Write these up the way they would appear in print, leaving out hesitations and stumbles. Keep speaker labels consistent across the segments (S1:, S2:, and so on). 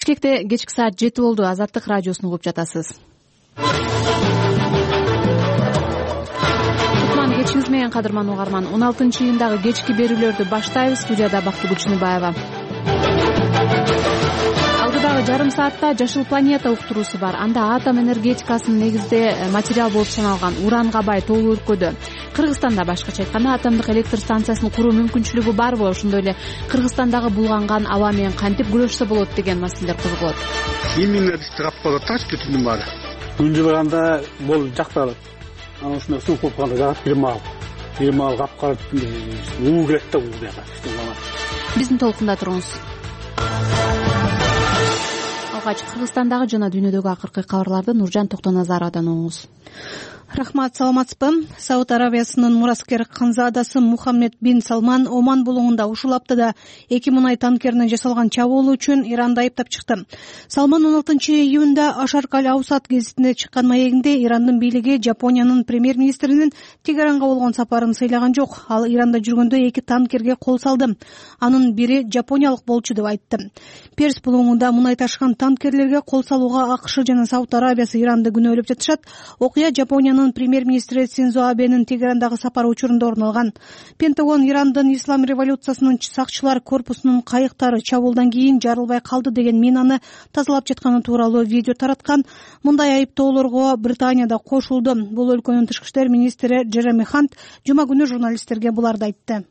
S1: Бишкекте кечки саат 7 болду. Азаттык радиосун угуп жатасыз. Кутман кечиңиз менен кадырман угарман. 16-июндагы кечки берүүлөрдү баштайбыз. Студияда Бактыгүл Чыныбаева. Алдыдагы жарым саатта Жашыл планета уктуруусу бар. Анда атом энергетикасынын негизде материал болуп саналган уранга бай тоолуу өлкөдө, Кыргызстанда башкача айтканда атомдук электр станциясын куруу мүмкүнчүлүгү барбы? Ошондой эле Кыргызстандагы булганган аба менен кантип күрөшсө болот деген маселелер козголот.
S2: Именно капкалаташ бүтүнүн баары.
S3: Күн жылыганда бул жакталат. Анан ушундай суук болуп калганда жагат бир маал капкара уу келет да уу.
S1: Биздин толкунда туруңуз. Алгач Кыргызстандагы жана дүйнөдөгү акыркы кабарларды Нуржан Токтоназаровдон угуңуз.
S4: Рахмат, саламатсызбы? Сауд Арабиясынын мураскер канзадасы Мухаммед бин Салман Оман булугунда ушул аптада 2 мунай танкерине жасалган чабуул үчүн Иранды айыптап чыкты. Салман 16-июнда Ашарк аль-Аусат гезитине чыккан маегинде Ирандын бийлиги Жапониянын премьер-министринин Тегеранга болгон сапарын сыйлаган жок. Ал Иранда жүргөндө 2 танкерге кол салды. Анын бири жапониялык болчу деп айтты. Перс булугунда мунай ташыган танкерлерге кол салууга АКШ жана Сауд Арабиясы Иранды күнөөлөп жатышат. Окуя Жапониянын премьер-министри Синзо Абенин Тегерандагы сапары учурунда орун алган. Пентагон Ирандын ислам революциясынын сакчылар корпусунун кайыктары чабуулдан кийин жарылбай калды деген минаны тазалап жатканы тууралуу видео тараткан. Мындай айыптоолорго Британияда кошулду. Бул өлкөнүн тышкы иштер министри Джереми Хант жума күнү журналисттерге буларды айтты.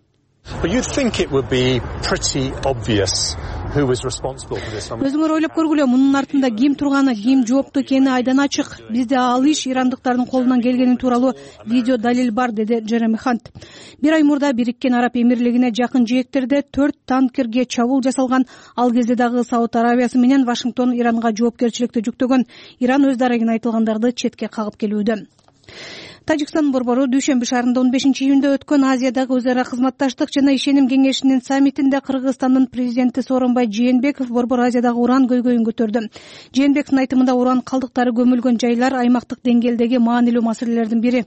S4: Өзүңөр ойлоп көргүлө, мунун артында ким турганы, ким жооптуу экени айдан ачык. Бизде ал иш ирандыктардын колунан келгени тууралуу видео далил бар, деди Джереми Хант. Бир ай мурда Бириккен Араб Эмирлигине жакын жээктерде 4 танкерге чабуул жасалган. Ал кезде дагы Сауд Арабиясы менен Вашингтон Иранга жоопкерчиликти жүктөгөн. Иран өз дарегин айтылгандарды четке кагып келүүдө. Тажикстан борбору дүйшөмбү шаарында 15-июнда өткөн Азиядагы өз ара кызматташтык жана ишеним кеңешинин саммитинде Кыргызстандын президенти Сооронбай Жээнбеков борбор Азиядагы уран көйгөйүн көтөрдү. Жээнбековдун айтымында уран калдыктары көмүлгөн жайлар аймактык деңгээлдеги маанилүү маселелердин бири.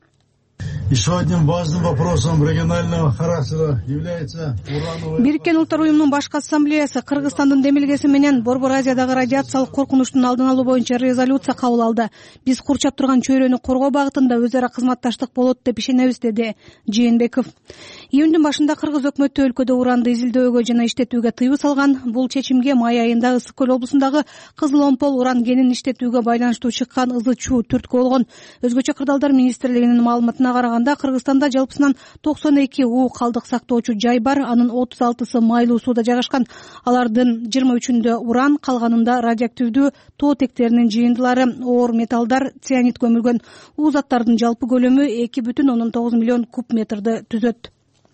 S5: Еще одним важным вопросом регионального характера является урановый...
S4: Бириккен Улуттар уюмунун башкы ассамблеясы Кыргызстандын демилгеси менен Борбор Азиядагы радиациялык коркунучтун алдын алуу боюнча резолюция кабыл алды. Биз курчап турган чөйрөнү коргоо багытында өз ара кызматташтык болот деп ишенебиз, деди Жээнбеков. Июндун башында кыргыз өкмөтү өлкөдө уранды изилдөөгө жана иштетүүгө тыюу салган. Бул чечимге май айында Ысык көл облусундагы Кызыл Омпол уран кенин иштетүүгө байланыштуу чыккан ызы чуу түрткү болгон. Өзгөчө кырдаалдар министрлигинин маалыматына караганда Кыргызстанда жалпысынан 92 уу калдык сактоочу жай бар. Анын 36сы майлуу сууда жайгашкан. Алардын 23-үндө уран, калганында радиоактивдүү тоо тектеринин жыйындылары, оор металлдар, цианид көмүлгөн. Уу заттардын жалпы көлөмү 2,9 миллион куб метрди түзөт.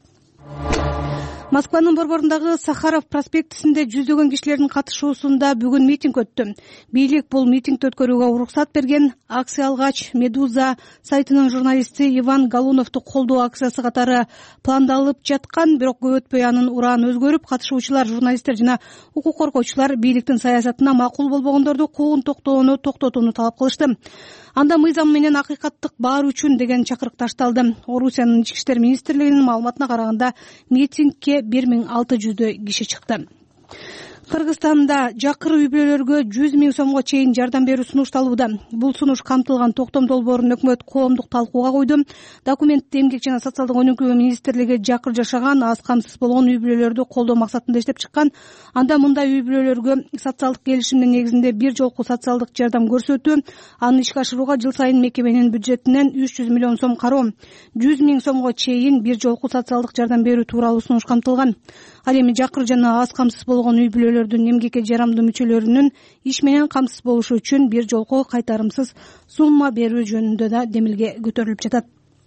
S4: Москванын борборундагы Сахаров проспектисинде жүздөгөн кишилердин катышуусунда бүгүн митинг өттү. Бийлик бул митингди өткөрүүгө уруксат берген. Акция алгач Медуза сайтынын журналисти Иван Галуновду колдоо акциясы катары пландалып жаткан, бирок көп өтпөй анын урааны өзгөрүп, катышуучулар, журналисттер жана укук коргоочулар бийликтин саясатына макул болбогондорду куугун токтотууну талап кылышты. Анда мыйзам менен акыйкаттык баар үчүн деген чакырык ташталды. Орусиянын ички иштер министрлигинин маалыматына караганда митингге 1600 киши чыкты. Кыргызстанда жакыр үй-бүлөлөргө 100 000 сомго чейин жардам берүү сунушталууда. Бул сунуш камтылган токтом долбоорун өкмөт коомдук талкууга койду. Документти Эмгек жана социалдык өнүгүү министрлиги жакыр жашаган, аз камсыз болгон үй-бүлөлөрдү колдоо максатында иштеп чыккан. Анда мындай үй-бүлөлөргө социалдык келишимдин негизинде бир жолку социалдык жардам көрсөтүү, аны ишке ашырууга жыл сайын мекеменин бюджетинен 300 миллион сом кароо, 100 000 сомго чейин бир жолку социалдык жардам берүү тууралуу сунуш камтылган. Ал эми жакыр жана аз камсыз болгон үй-бүлөлөрдүн эмгекке жарамдуу мүчөлөрүнүн иш менен камсыз болушу үчүн бир жолку кайтарымсыз сумма берүү жөнүндө да демилге көтөрүлүп жатат.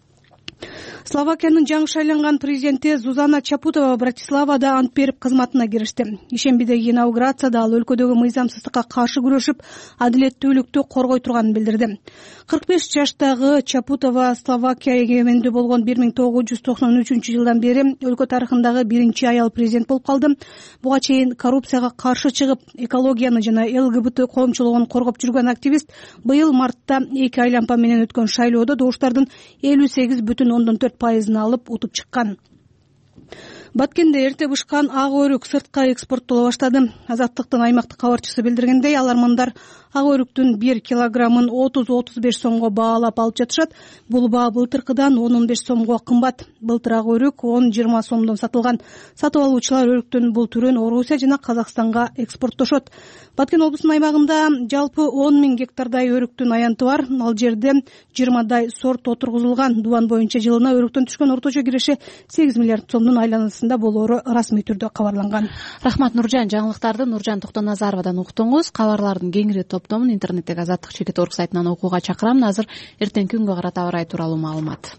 S4: Словакиянын жаңы шайланган президенти Зузана Чапутова Братиславада ант берип кызматына киришти. Ишембидеги инаугурацияда ал өлкөдөгү мыйзамсыздыкка каршы күрөшүп, адилеттүүлүктү коргой турганын билдирди. 45 жаштагы Чапутова Словакия эгемендүү болгон 1993-жылдан бери өлкө тарыхындагы биринчи аял президент болуп калды. Буга чейин коррупцияга каршы чыгып, экологияны жана ЛГБТ коомчулугун коргоп жүргөн активист быйыл мартта 2 айлампа менен өткөн шайлоодо добуштардын 58,4% алып утуп чыккан. Баткенде эрте бышкан ак өрүк сыртка экспорттоло баштады. Азаттыктын аймактык кабарчысы билдиргендей, алармандар ак өрүктүн 1 килограммын 30-35 сомго баалап алып жатышат. Бул баа былтыркыдан 10-15 сомго кымбат. Былтыр ак өрүк 10-20 сомдон сатылган. Сатып алуучулар өрүктүн бул түрүн Орусия жана Казакстанга экспорттошот. Баткен облусунун аймагында жалпы 10 000 гектардай өрүктүн аянты бар. Ал жерде 20 сорт отургузулган. Дубан боюнча жылына өрүктөн түшкөн орточо киреши 8 миллиард сомдун айланасында болоору расмий түрдө кабарланган.
S1: Рахмат Нуржан. Жаңылыктарды Нуржан Токтоназаровадан уктуңуз. Кабарлардын кеңири топтомун интернеттеги azattik.org сайтынан окууга чакырам. Азыр эртеңки күнгө карата аба ырайы тууралуу маалымат.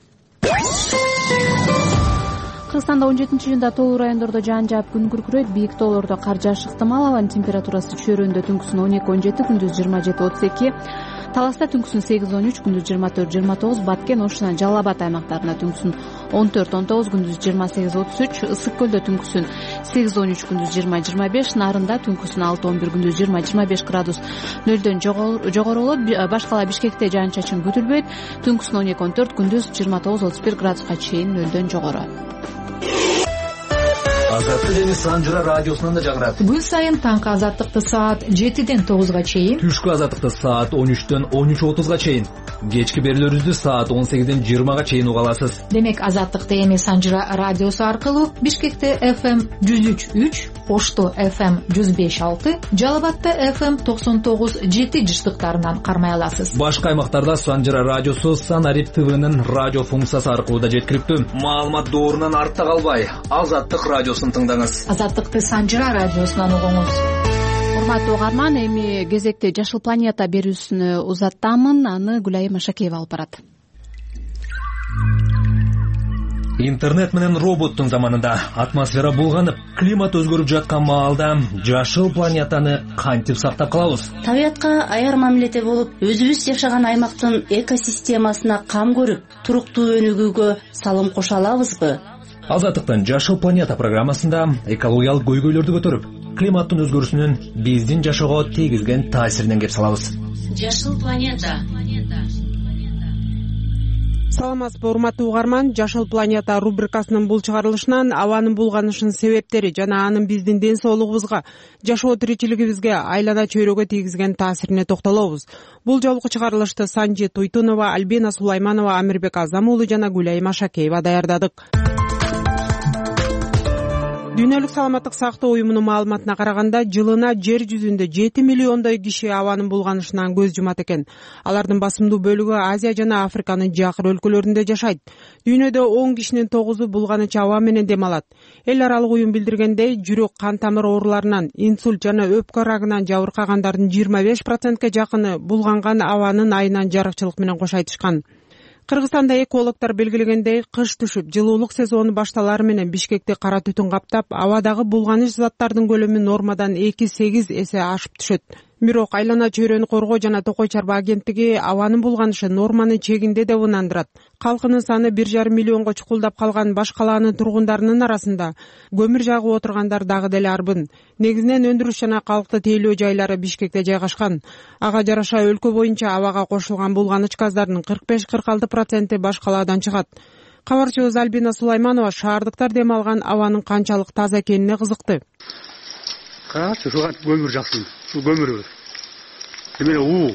S1: Кыргызстанда 17-июнда Тоо райондордо жаан жаап күн күркүрөйт. Бийик тоолордо кар жаашы ыктымал. Абанын температурасы чөйрөндө түнкүсүн 12-17, күндүз 27-32. Таласта түнкүсүн 8-13, күндүз 24-29. Баткен, Ошунан Жалал Абад аймактарында түнкүсүн 14-19, күндүз 28-33. Ысык көлдө түнкүсүн 8-13, күндүз 20-25. Нарында түнкүсүн 6-11, күндүз 20-25 градус нөлдөн жогору болот. Башкала Бишкекте жаан чачын күтүлбөйт. Түнкүсүн 12-14, күндүз 29-31 градуска чейин нөлдөн жогору.
S6: Азаттык эми Санжыра радиосунан да жаңырат.
S7: Күн сайын таңкы азаттыкты саат 7-ден 9-га чейин,
S6: Түшкү азаттыкты саат 13-төн 13:30-га чейин, кечки берүүлөрүбүздү саат 18-ден 20-га чейин уга аласыз.
S7: Демек азаттыкты эми Санжыра радиосу аркылуу Бишкекте FM 103.3, Ошто FM 105.6, Жалал Абадта FM 99.7 жыштыктарынан кармай аласыз.
S6: Башка аймактарда Санжыра радиосу Санарип ТВнын радио функциясы аркылуу да жеткиликтүү. Маалымат доорунан артта калбай, Азаттык радиосун тыңдаңыз.
S7: Азаттыкты Санжыра радиосунан угуңуз.
S1: Урматтуу угарман, эми кезекте Жашыл планета берүүсүнү узаттамын. Аны Гүлайым Ашакеева алып барат.
S6: Интернет менен роботтун заманында атмосфера булганып, климат өзгөрүп жаткан маалда жашыл планетаны кантип сактап калабыз?
S8: Табиятка аяр мамиледе болуп, өзүбүз жашаган аймактын экосистемасына кам көрүп, туруктуу өнүгүүгө салым кошо алабызбы?
S6: Азаттыктын Жашыл планета программасында экологиялык көйгөйлөрдү көтөрүп, климаттын өзгөрүүсүнүн биздин жашоого тийгизген таасиринен кеп салабыз.
S8: Жашыл планета.
S9: Саламатсызбы, урматтуу угарман. Жашыл планета рубрикасынын бул чыгарылышынан абанын булганышынын себептери жана анын биздин ден соолугубузга, жашоо тиричилигибизге, айлана чөйрөгө тийгизген таасирине токтолобуз. Бул жолку чыгарылышты Санжи Туйтунова, Альбина Сулайманова, Амирбек Азам уулу жана Гүлайым Ашакеева даярдадык. Дүйнөлүк саламаттык сактоо уюмунун маалыматына караганда, жылына жер жүзүндө 7 миллиондой киши абанын булганышынан көз жумат экен. Алардын басымдуу бөлүгү Азия жана Африканын жакыр өлкөлөрүндө жашайт. Дүйнөдө 10 кишинин 9-у булганычы аба менен дем алат. Эл аралык уюм билдиргендей, жүрөк кан тамыр ооруларынан, инсульт жана өпкө рагынан жабыркагандардын 25%ке жакыны булганган абанын айынан жарыкчылык менен кош айтышкан. Кыргызстанда экологдор белгилегендей, кыш түшүп, жылуулук сезону башталары менен Бишкекти кара түтүн каптап, абадагы булганыч заттардын көлөмү нормадан 2-8 эсе ашып түшөт. Бирок айлана чөйрөнү коргоо жана токой чарба агенттиги абанын булганышы норманын чегинде деп ынандырат. Калкынын саны 1,5 миллионго чукулдап калган баш калаанын тургундарынын арасында көмүр жагып отургандар дагы деле арбын. Негизинен өндүрүш жана калкты тейлөө жайлары Бишкекте жайгашкан. Ага жараша өлкө боюнча абага кошулган булганыч газдардын 45-46% баш калаадан чыгат. Кабарчыбыз Альбина Сулайманова шаардыктар дем алган абанын канчалык таза экенине кызыкты.
S2: Карачы, ушуга көмүр жаксын. Ушул көмүр. Эмне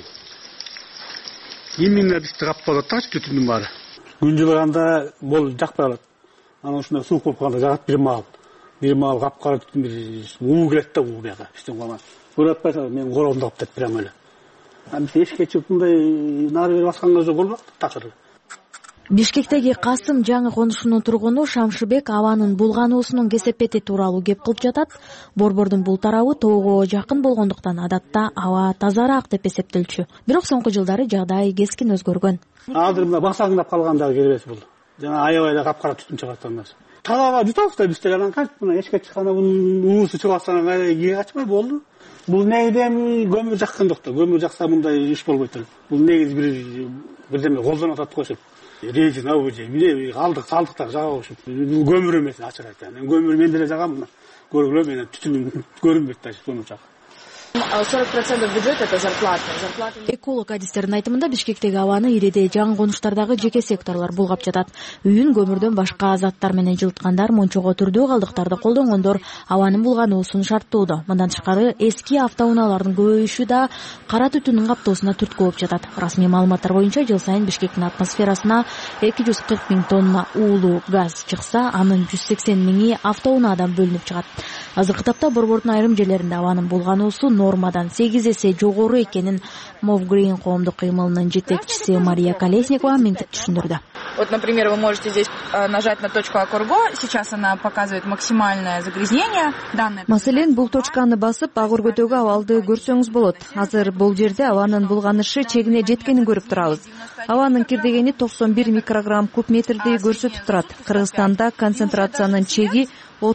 S2: именно бизди каптап атат түтүндүн баары.
S3: Күн жылыганда бол жакпай калат. Анан ушундай суук болуп калганда жагат бир маал капкара түтүн бир келет да бияка биздин колгон. Көрөтпайсың, менин коробумда каптайт прямо эле. Биз эшикке чыгып мындай нары берип асканга жок болбок такыр.
S10: Бишкектеги Касым жаңы конушунун тургуну Шамшыбек абанын булгануусунун кесепети тууралуу кеп кылып жатат. Борбордун бул тарабы тоого жакын болгондуктан адатта аба тазараак деп эсептелчү. Бирок соңку жылдары жагдай кескин өзгөргөн.
S3: Азыр мына басаңдап калгандагы келбес бул. Жана аябай капкара түтүн чыгат андан. Талаба жутабыз да бизде анан кантип мына эшикке чыкканда бунун уусу чыгып атса кийге качпай болду. Бул негиде көмүр жаккандык да. Көмүр жакса мындай иш болбойт эле. Бул негизи бирдеме колдонуп атат го ошо. Резина уже, эмне калдыктар жага ошо. Бул көмүр эмес, ачык айтайын. Көмүр мен деле жагам мына. Көргүлө менен түтүн көрүнбөйт да көмүр жак.
S11: 40% бюджета это зарплата.
S10: Эколог адистердин айтымында Бишкектеги абаны ириде жаңы конуштардагы жеке секторлор булгап жатат. Үйүн көмүрдөн башка заттар менен жылыткандар, мончого түрдүү калдыктарды колдонгондор абанын булгануусун шарттоодо. Мындан тышкары эски автоунаалардын көбөйүшү да кара түтүндүн каптоосуна түрткү болуп жатат. Расмий маалыматтар боюнча жыл сайын Бишкектин атмосферасына 240 000 тонна уулуу газ чыкса, анын 180 000 автоунаадан бөлүнүп чыгат. Азыркы тапта Борбордун айрым жерлеринде абанын булгануусу нормадан 8 эсе жогору экенин Move Green коомдук кыймылынын жетекчиси Мария Колесникова мынтип түшүндүрдү.
S11: Вот, например, вы можете здесь нажать на точку Акорго. Сейчас она показывает максимальное загрязнение.
S12: Маселен, бул точканы басып, Акоргодогу абалды көрсөңүз болот. Азыр бул жерде абанын булганышы чегине жеткенин көрүп турабыз. Абанын кирдегени 91 микрограмм куб метрди көрсөтүп турат. Кыргызстанда концентрациянын чеги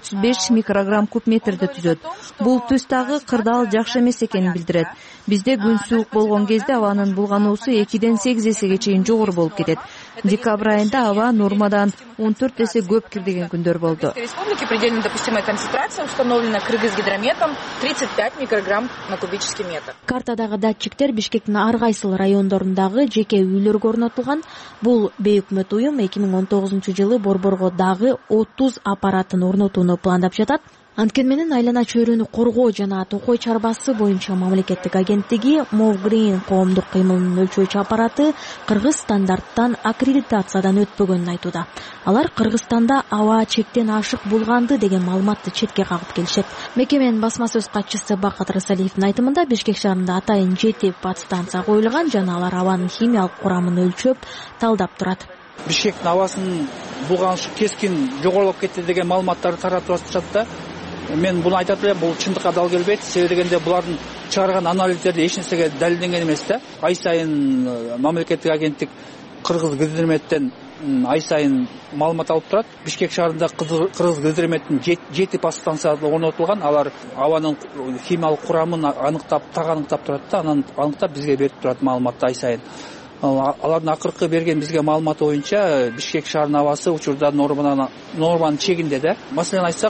S12: 35 микрограмм куб метрди түзөт. Бул түз дагы кырдаал жакшы эмес экенин билдирет. Бизде күн суук болгон кезде абанын булгануусу 2-ден 8 эсеге чейин жогору болуп кетет. Декабрь айында аба нормадан 14 эсе көп кирдеген күндөр болду.
S11: В республике предельно допустимая концентрация установлена Кыргызгидрометом 35 микрограмм на кубический метр.
S10: Картадагы датчиктер Бишкектин ар кайсыл райондорундагы жеке үйлөргө орнотулган. Бул бейөкмөт уюм 2019-жылы Борборго дагы 30 аппаратын орнотууну пландап жатат. Анткени менен айлана чөйрөнү коргоо жана токой чарбасы боюнча мамлекеттик агенттиги Move Green коомдук кыймылынын өлчөөчү аппараты кыргыз стандарттан аккредитациядан өтпөгөнүн айтууда. Алар Кыргызстанда аба чектен ашык булганды деген маалыматты четке кагып келишет. Мекеменин басма сөз катчысы Бакат Рысалиевдин айтымында Бишкек шаарында атайын 7 подстанция коюлган жана алар абанын химиялык курамын өлчөп, талдап турат.
S13: Бишкектин абасынын булганышы кескин жогорулуп кетти деген маалыматтарды таратып жатышат. Мен буну айтат элем, бул чындыкка дал келбейт. Себеби дегенде булардын чыгарган анализдерде эч нерсеге далилденген эмес да. Ай сайын мамлекеттик агенттик Кыргызгидрометтен ай сайын маалымат алып турат. Бишкек шаарында Кыргызгидрометтин 7 подстанциясы орнотулган. Алар абанын химиялык курамын аныктап, так аныктап турат да, анан аныктап бизге берип турат маалыматты ай сайын. Алардын акыркы берген бизге маалыматы боюнча Бишкек шаарынын абасы учурда норманын чегинде да. Маселен айтсак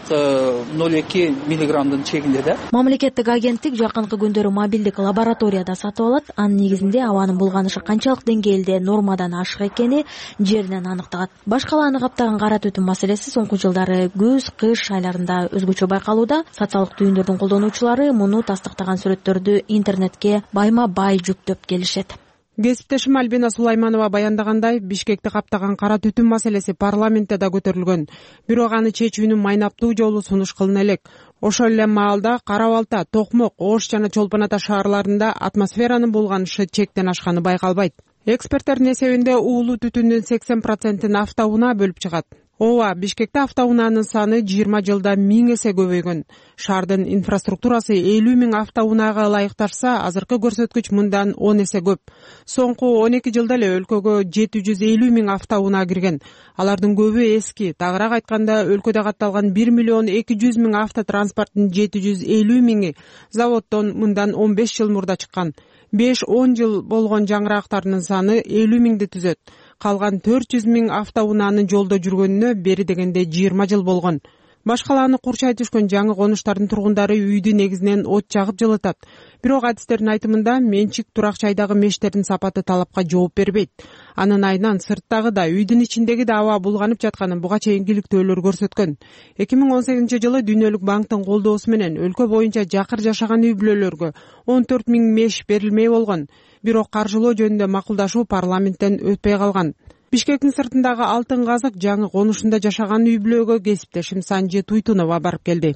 S13: 0,2 миллиграммдын чегинде да.
S10: Мамлекеттик агенттик жакынкы күндөрү мобилдик лабораторияда сатып алат. Анын негизинде абанын булганышы канчалык деңгээлде нормадан ашык экени жеринен аныкталат. Башкаланы каптаган кара түтүн маселеси соңку жылдары күз, кыш айларында өзгөчө байкалууда. Социалдык түйүндөрдүн колдонуучулары муну тастыктаган сүрөттөрдү интернетке байма-бай жүктөп келишет.
S9: Кесиптешим Альбина Сулайманова баяндагандай, Бишкекти каптаган кара түтүн маселеси парламентте да көтөрүлгөн. Бирок аны чечүүнүн майнаптуу жолу сунуш кылына элек. Ошол эле маалда Кара Балта, Токмок, Ош жана Чолпон Ата шаарларында атмосферанын булганышы чектен ашканы байкалбайт. Эксперттердин эсебинде уулуу түтүндүн 80%-ин автоунаа бөлүп чыгат. Ооба, Бишкекте автоунаанын саны 20 жылда 1000 эсе көбөйгөн. Шаардын инфраструктурасы 50 000 автоунаага ылайыкташса, азыркы көрсөткүч мындан 10 эсе көп. Соңку 12 жылда эле өлкөгө 750 000 автоунаа кирген. Алардын көбү эски. Тагыраак айтканда, өлкөдө катталган 1 200 000 автотранспорттун 750 000 заводдон мындан 15 жыл мурда чыккан. 5-10 жыл болгон жаңырактардын саны 50 000 түзөт. Калган 400 000 автоунаанын жолдо жүргөнүнө бери дегенде 20 жыл болгон. Башкаланы курчай түшкөн жаңы конуштардын тургундары үйдү негизинен от жагып жылытат. Бирок адистердин айтымында менчик турак жайдагы мештердин сапаты талапка жооп бербейт. Анын айынан сырттагы да, үйдүн ичиндеги да аба булганып жатканын буга чейин иликтөөлөр көрсөткөн. 2018-жылы Дүйнөлүк банктын колдоосу менен өлкө боюнча жакыр жашаган үй бүлөлөргө 14 000 меш берилмей болгон. Бирок каржылоо жөнүндө макулдашуу парламенттен өтпөй калган. Бишкектин сыртындагы Алтын Казык жаңы конушунда жашаган үй бүлөгө кесиптешим Санжи Туйтунова барып келди.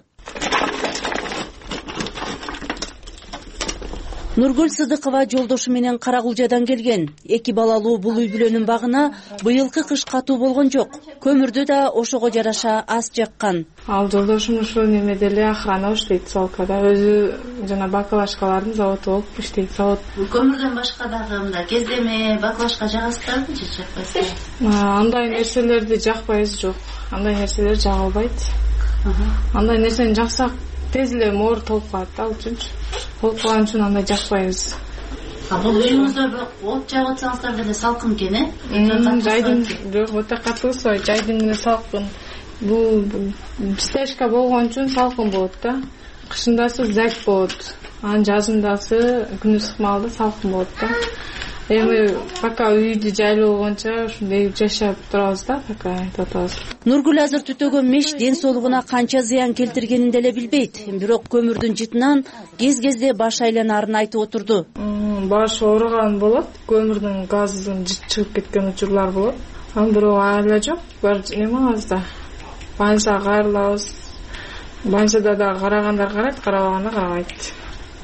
S8: Нургүл Сыдыкова жолдошу менен Карагулжадан келген. 2 балалуу бул үй бүлөнүн багына быйылкы кыш катуу болгон жок. Көмүрдү да ошого жараша аз жаккан.
S14: Ал жолдошум ушул немеде эле охрана иштейт, свалкада. Өзү жана баклажкалардын заводу болуп иштейт, завод.
S8: Көмүрдөн башка дагы мындай кездеме баклажка жагасызбы же жакпайсызбы?
S14: Андай нерселерди жакпайбыз, жок. Андай нерселер жагылбайт. Андай нерсени жаксак тез эле моор толуп калат да, ал үчүнчү. Болуп калган үчүн андай жакпайбыз.
S8: Бул үйүңүздө от жагып атсаңыздар деле салкын экен, э?
S14: Жайдын жок, өтө катуу, жайдын менен салкын. Бул стежка болгон үчүн салкын болот да. Кышындасы зак болот. анан жазындасы күн ысык маалда салкын болот да. Эми пока үйдү жайлуу болгончо ушундай жашап турабыз да, пока айтып атабыз.
S8: Нургүл азыр түтөгөн меш ден соолугуна канча зыян келтиргенин деле билбейт. Бирок көмүрдүн жытынан кез-кезде баш айланарын айтып отурду.
S14: Баш ооруган болот, көмүрдүн газын чыгып кеткен учурлар болот. Анан бирок ала жок, бар немебиз да. Банчага кайрылабыз. Банчада да карагандар карайт, карабаганда карабайт.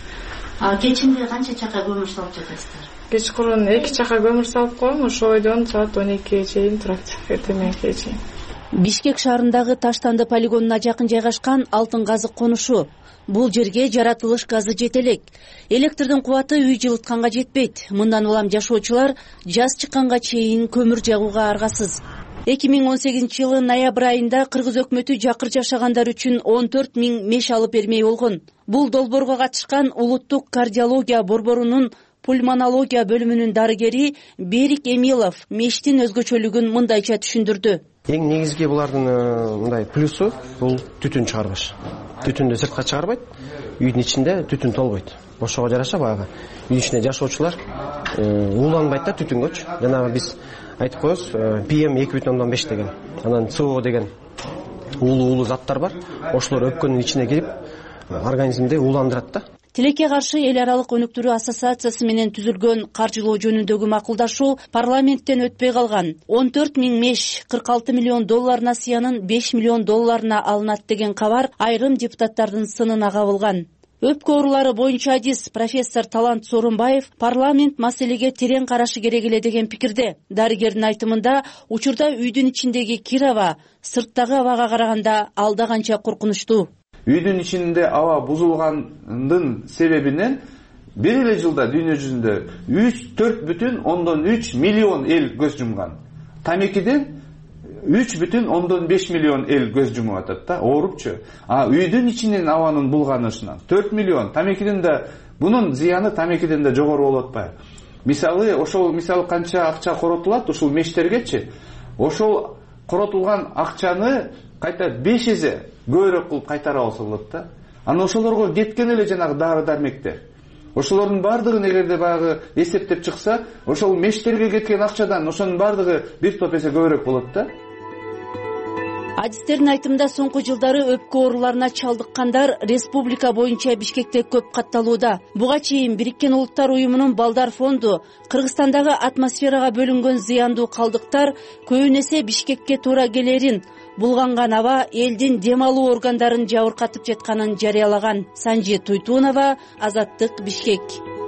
S15: Кечинде канча чака көмүр салып жатасыздар?
S14: Кечкурун 2 чака көмүр салып коем, ошойдон саат 12ге чейин турат, эртеңге чейин.
S8: Бишкек шаарындагы Таштанды полигонуна жакын жайгашкан Алтын газы конушу. Бул жерге жаратылыш газы жетелек. Электрдин кубаты үй жылытканга жетпейт. Мындан улам жашоочулар жаз чыкканга чейин көмүр жагууга аргасыз. 2018-жылы ноябрь айында Кыргыз өкмөтү жакыр жашагандар үчүн 14 000 меш алып бермей болгон. Бул долбоорго катышкан Улуттук кардиология борборунун пульмонология бөлүмүнүн дарыгери Берик Эмилов мештин өзгөчөлүгүн мындайча түшүндүрдү.
S16: Эң негизги булардын мындай плюсу бул түтүн чыгарбаш. Түтүндү сыртка чыгарбайт, үйдүн ичинде түтүн толбойт. Ошого жараша баягы үйдүн ичинде жашоочулар ууланбайт да түтүнгөчү. Жанагы биз айтып коебуз PM 2,5 деген. Анан CO деген уулуу заттар бар. Ошолор өпкөнүн ичине кирип организмди ууландырат да.
S8: Тилекке каршы эл аралык өнүктүрүү ассоциациясы менен түзүлгөн каржылоо жөнүндөгү макулдашуу парламенттен өтпөй калган. 14 000 меш 46 миллион долларына сыянын 5 миллион долларына алынат деген кабар айрым депутаттардын сынына кабылган. Өпкө оорулары боюнча адис профессор Талант Сооронбаев парламент маселеге терең карашы керек эле деген пикирде. Дарыгердин айтымында учурда үйдүн ичиндеги кир аба сырттагы абага караганда алда канча коркунучтуу.
S17: Үйдүн ичинде аба бузулгандын себебинен бир эле жылда дүйнө жүзүндө 4,3 миллион эл көз жумган. Тамекиден 3,5 миллион эл көз жумуп атат да, оорупчу. Үйдүн ичинен абанын булганышынан 4 миллион. Тамекиден да бунун зыяны тамекиден да жогору болуп атпайбы? Мисалы канча акча коротулат ушул мештергечи? Ошол коротулган акчаны кайта 5 эсе көбүрөөк кылып кайтара алса болот да. Анан ошолорго кеткен эле жанагы дары-дармектер. Ошолордун бардыгын эгерде баягы эсептеп чыкса, ошол мештерге кеткен акчадан ошонун бардыгы бир топ эсе көбүрөөк болот да.
S8: Адистердин айтымында соңку жылдары өпкө ооруларына чалдыккандар республика боюнча Бишкекте көп катталууда. Буга чейин Бириккен Улуттар уюмунун Балдар фонду Кыргызстандагы атмосферага бөлүнгөн зыяндуу калдыктар көбүн эсе Бишкекке туура келерин, булганган аба элдин дем алуу органдарын жабыркатып жатканын жарыялаган. Санжи Туйтунова, Азаттык, Бишкек.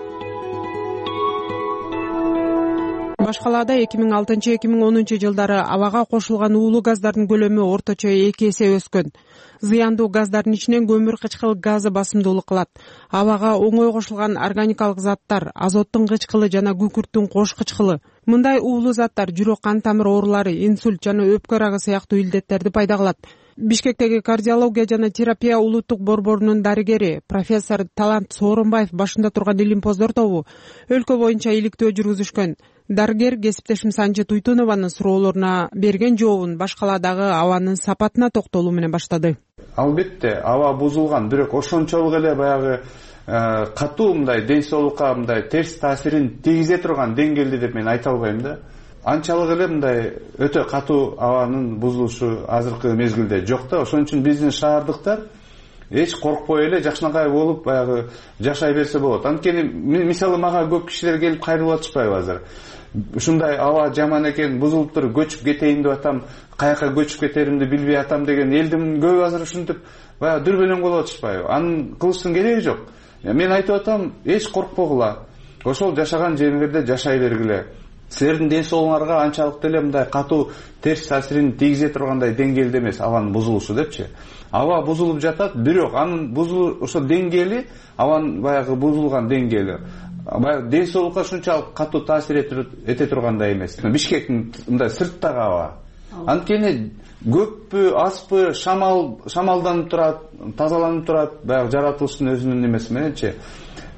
S9: Башкалаада 2006-2010 жылдары абага кошулган уулуу газдардын көлөмү орточо 2 эсе өскөн. Зыяндуу газдардын ичинен көмүр кычкыл газы басымдуулук кылат. Абага оңой кошулган органикалык заттар, азоттун кычкылы жана күкүрттүн кош кычкылы. Мындай уулуу заттар жүрөк кан тамыр оорулары, инсульт жана өпкө рагы сыяктуу илдеттерди пайда кылат. Бишкектеги кардиология жана терапия улуттук борборунун дарыгери профессор Талант Сооронбаев башында турган илимпоздор тобу өлкө боюнча иликтөө жүргүзүшкөн. Дарыгер кесиптешим Санжи Туйтунованын суроолоруна берген жообун башкаладагы абанын сапатына токтолуу менен баштады.
S17: Албетте аба бузулган, бирок ошончолук эле баягы катуу мындай ден соолукка мындай терс таасирин тийгизе турган деңгээлде деп мен айта албайм да. Анчалык эле мындай өтө катуу абанын бузулушу азыркы мезгилде жок да. Ошон үчүн биздин шаардыктар эч коркпой эле жакшынакай болуп баягы жашай берсе болот. Анткени мисалы мага көп кишилер келип кайрылып атышпайбы азыр. Ушундай аба жаман экен, бузулуп туруп көчүп кетейин деп атам, каяка көчүп кетеримди билбей атам деген элдин көбү азыр ушинтип баягы дүрбөлөң болуп атышпайбы? Анын кылыштын кереги жок. Мен айтып атам, эч коркпогула. Ошол жашаган жериңерде жашай бергиле. Силердин ден соолугуңарга анчалык деле мындай катуу терс таасирин тийгизе тургандай деңгээлде эмес абанын бузулушу депчи. Аба бузулуп жатат, бирок анын ошо деңгээли, абанын баягы бузулган деңгээли баягы ден соолукка ушунчалык катуу таасир эте тургандай эмес. Бишкектин мындай сырттагы аба. Анткени көппү, азпы, шамалданып турат, тазаланып турат, баягы жаратылыштын өзүнүн эмеси мененчи.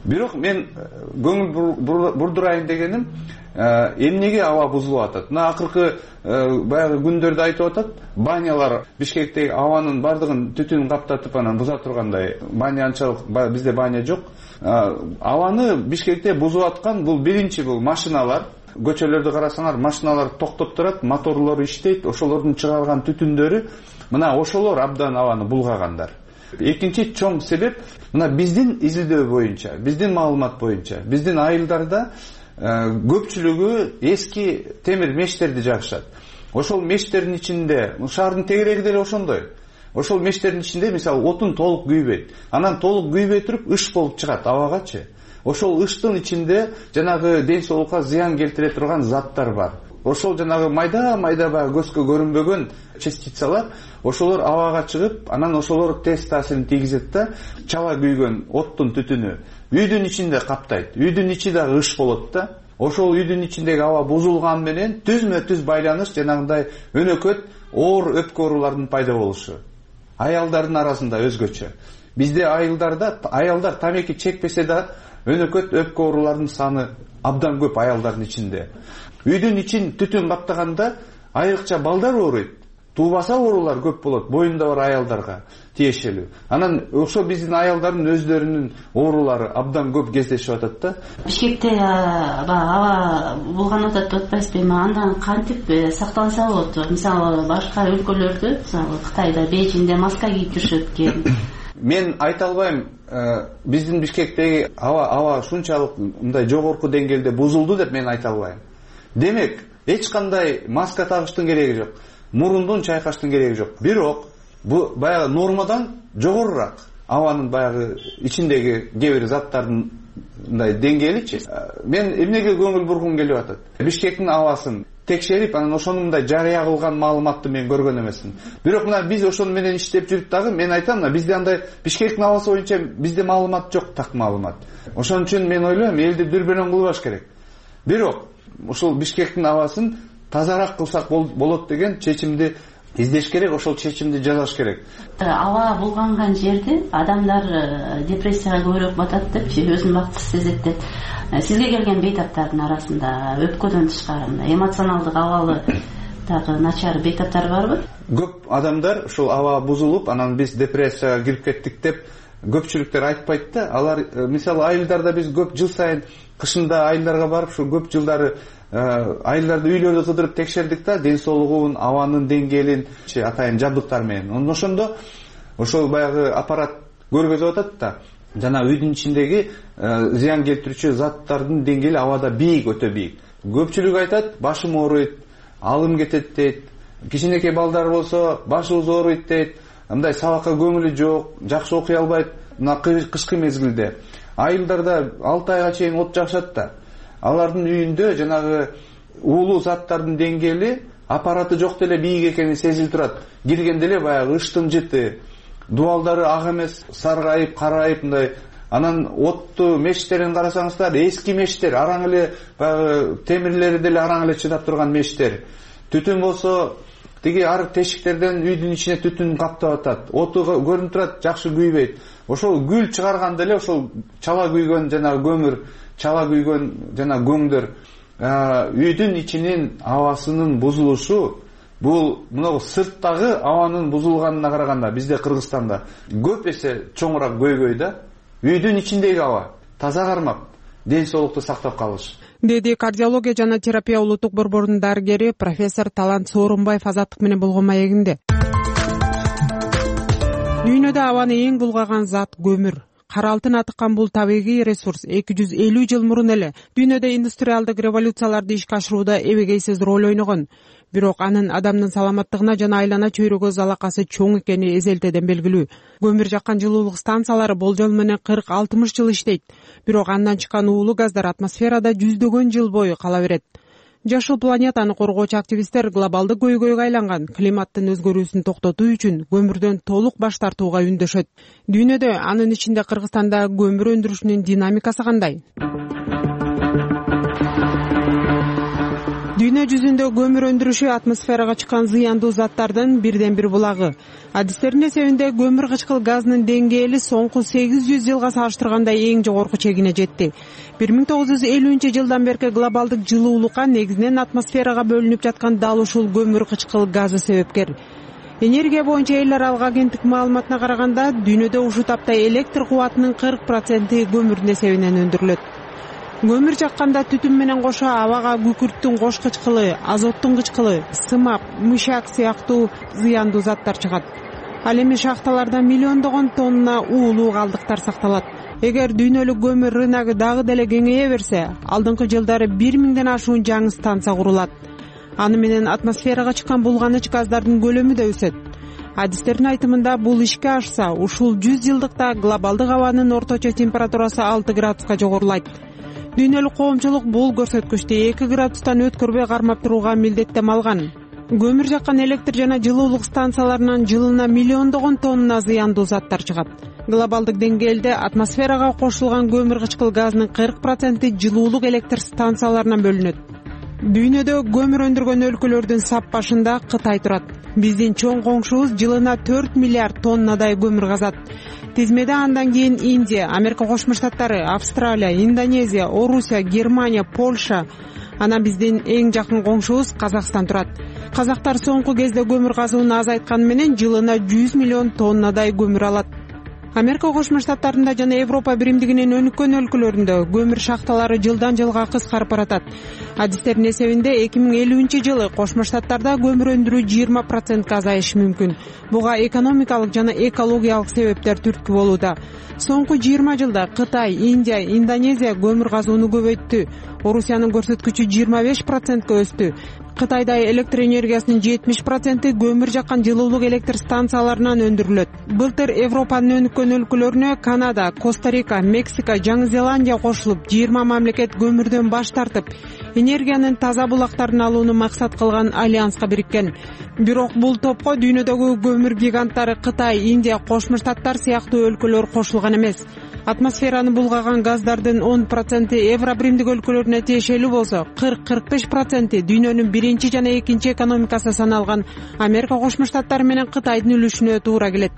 S17: бирок мен көңүл бурдурайын дегеним эмнеге аба бузулуп атат. Мына акыркы баягы күндөрдө айтып атат, банялар Бишкектеги абанын бардыгын түтүн каптатып анан буза тургандай. Баня анчалык бизде баня жок. Абаны Бишкекте бузуп аткан бул биринчи бул машиналар. Көчөлөрдү карасаңар, машиналар токтоп турат, моторлору иштейт, ошолордун чыгарган түтүндөрү мына ошолор абдан абаны булгагандар. Экинчи чоң себеп мына биздин изилдөө боюнча, биздин маалымат боюнча, биздин айылдарда көпчүлүгү эски темир мештерди жагышат. Ошол мештердин ичинде, шаардын тегереги деле ошондой. Ошол мештердин ичинде мисалы отун толук күйбөйт. Анан толук күйбөй туруп ыш болуп чыгат абагачы. Ошол ыштын ичинде жанагы ден соолукка зыян келтире турган заттар бар. Ошол жанагы майда баягы көзгө көрүнбөгөн частицалар, ошолор абага чыгып, анан ошолор терс таасирин тийгизет да, чала күйгөн оттун түтүнү үйдүн ичинде каптайт. Үйдүн ичи дагы ыш болот да. Ошол үйдүн ичиндеги аба бузулган менен түзмө-түз байланыш жанагындай өнөкөт оор өпкө оорулардын пайда болушу. Аялдардын арасында өзгөчө. Бизде аялдар тамеки чекпесе да өнөкөт өпкө оорулардын саны абдан көп аялдардын ичинде. Үйдүн ичин түтүн каптаганда айрыкча балдар ооруйт. Туубаса оорулар көп болот боюнда бар аялдарга тиешелүү. Анан ошо биздин аялдардын өздөрүнүн оорулары абдан көп кездешип атат да.
S15: Бишкекте аба булган атат деп атпайсызбы? Андан кантип сакталса болот? Мисалы башка өлкөлөрдө, мисалы Кытайда, Бейжиңде маска кийип жүрүшөт экен.
S17: Мен айта албайм, биздин Бишкектеги аба шунчалык мындай жогорку деңгээлде бузулду деп мен айта албайм. Демек, эч кандай маска тагыштын кереги жок. Мурундун чайкаштын кереги жок. Бирок бу баягы нормадан жогорурак. Абанын баягы ичиндеги кээ бир заттардын мындай деңгээличи. Мен эмнеге көңүл бургум келип атат? Бишкектин абасын текшерип, анан ошону мындай жарыя кылган маалыматты мен көргөн эмесмин. Бирок мына биз ошону менен иштеп жүрүп дагы мен айтам, мына бизде андай Бишкектин абасы боюнча бизде маалымат жок, так маалымат. Ошон үчүн мен ойлойм, элди дүрбөлөң кылбаш керек. Бирок ошол Бишкектин абасын тазараак кылсак болот деген чечимди издеш керек, ошол чечимди жасаш керек.
S15: Аба булганган жерде адамдар депрессияга көбүрөөк батат деп өзүн бактысыз сезет деп. Сизге келген бейтаптардын арасында өпкөдөн тышкары эмоционалдык абалы дагы начар бейтаптар барбы?
S17: Көп адамдар ушул аба бузулуп, анан биз депрессияга кирип кеттик деп көпчүлүктөр айтпайт да. Алар мисалы айылдарда биз көп жыл сайын кышында айылдарга барып, ушу көп жылдары айылдарды үйлөрдү кыдырып текшердик да, ден соолугун, абанын деңгээлин, атайын жабдыктар менен. Ошондо ошол баягы аппарат көргөзүп атат да, жана үйдүн ичиндеги зыян келтирүүчү заттардын деңгээли абада бийик, өтө бийик. Көпчүлүк айтат, башым ооруйт, алым кетет дейт. Кичинекей балдар болсо, башыбыз ооруйт дейт. Мындай сабакка көңүлү жок, жакшы окуй албайт. Мына кышкы мезгилде айылдарда 6 айга чейин от жакшат да. Алардын үйүндө жанагы уулуу заттардын деңгээли аппараты жок деле бийик экени сезилип турат. Киргенде эле баягы ыштын жыты, дубалдары ак эмес, саргайып, карайып мындай. Анан отту мештерин карасаңыздар, эски мештер, араң эле баягы темирлери деле араң эле чыдап турган мештер. Түтүн болсо тиги ар тешиктерден үйдүн ичине түтүн каптап атат. Оту көрүнүп турат, жакшы күйбөйт. Ошол күл чыгарганда эле ошол чала күйгөн жанагы көмүр, чала күйгөн жана көңдөр үйдүн ичинин абасынын бузулушу, бул мына сырттагы абанын бузулганына караганда бизде Кыргызстанда көп эсе чоңураак көйгөй да. Үйдүн ичиндеги аба таза кармап, ден соолукту сактап калыш,
S9: деди кардиология жана терапия улуттук борборунун дарыгери профессор Талант Соорунбаев Азаттык менен болгон маегинде. Дүйнөдө абаны эң булгаган зат көмүр. Кара алтын атыккан бул табигый ресурс 250 жыл мурун эле дүйнөдө индустриалдык революцияларды ишке ашырууда эбегейсиз роль ойногон. Бирок анын адамдын саламаттыгына жана айлана чөйрөгө залакасы чоң экени эзелтеден белгилүү. Көмүр жаккан жылуулук станциялары болжол менен 40-60 жыл иштейт. Бирок андан чыккан уулуу газдар атмосферада жүздөгөн жыл бою кала берет. Жашыл планетаны коргоочу активисттер глобалдык көйгөйгө айланган климаттын өзгөрүүсүн токтотуу үчүн көмүрдөн толук баш тартууга үндөшөт. Дүйнөдө, анын ичинде Кыргызстанда көмүр өндүрүшүнүн динамикасы кандай? дүйнө жүзүндө көмүр өндүрүшү атмосферага чыккан зыяндуу заттардын бирден бир булагы. Адистердин эсебинде көмүр кычкыл газынын деңгээли соңку 800 жылга салыштырганда эң жогорку чегине жетти. 1950-жылдан берки глобалдык жылуулукка негизинен атмосферага бөлүнүп жаткан дал ушул көмүр кычкыл газы себепкер. Энергия боюнча эл аралык агенттик маалыматына караганда, дүйнөдө ушул тапта электр кубатынын 40% көмүрдүн эсебинен өндүрүлөт. Көмүр жакканда түтүн менен кошо абага күкүрттүн кош кычкылы, азоттун кычкылы, сымак, мышак сыяктуу зыяндуу заттар чыгат. Ал эми шахталарда миллиондогон тонна уулуу калдыктар сакталат. Эгер дүйнөлүк көмүр рыногу дагы деле кеңейе берсе, алдыңкы жылдары 1000ден ашуун жаңы станция курулат. Аны менен атмосферага чыккан булганыч газдардын көлөмү да өсөт. Адистердин айтымында, бул ишке ашса, ушул 100 жылдыкта глобалдык абанын орточо температурасы 6 градуска жогорулайт. Дүйнөлүк коомчулук бул көрсөткүчтү 2 градустан өткөрбөй кармап турууга милдеттем алган. Көмүр жаккан электр жана жылуулук станцияларынан жылына миллиондогон тонна зыяндуу заттар чыгат. Глобалдык деңгээлде атмосферага кошулган көмүр кычкыл газынын 40% жылуулук электр станцияларынан бөлүнөт. Дүйнөдө көмүр өндүргөн өлкөлөрдүн сап башында Кытай турат. Биздин чоң коңшубуз жылына 4 миллиард тоннадай көмүр казат. Тизмеде андан кийин Индия, Америка Кошмо Штаттары, Австралия, Индонезия, Орусия, Германия, Польша. Анан биздин эң жакын коңшубуз Казакстан турат. Казактар соңку кезде көмүр казууну азайтканы менен жылына 100 миллион тоннадай көмүр алат. Америка Кошмо Штаттарында жана Европа биримдигинин өнүккөн өлкөлөрүндө көмүр шахталары жылдан жылга кыскарып баратат. Адистердин эсебинде 2050-жылы Кошмо Штаттарда көмүр өндүрүү 20% азайышы мүмкүн. Буга экономикалык жана экологиялык себептер түрткү болууда. Соңку 20 жылда Кытай, Индия, Индонезия көмүр казууну көбөйттү. Орусиянын көрсөткүчү 25%га өстү. Кытайда электр энергиясынын 70% көмүр жаккан жылуулук электр станцияларынан өндүрүлөт. Былтыр Европанын өнүккөн өлкөлөрүнө Канада, Коста-Рика, Мексика, Жаңы Зеландия кошулуп, 20 мамлекет көмүрдөн баш тартып, энергиянын таза булактарын алууну максат кылган альянска бириккен. Бирок бул топко дүйнөдөгү көмүр гиганттары Кытай, Индия, Кошмо Штаттар сыяктуу өлкөлөр кошулган эмес. Атмосфераны булгаган газдардын 10% Евро биримдик өлкөлөрүнө тиешелүү болсо, 40-45% дүйнөнүн биринчи жана экинчи экономикасы саналган Америка Кошмо Штаттары менен Кытайдын үлүшүнө туура келет.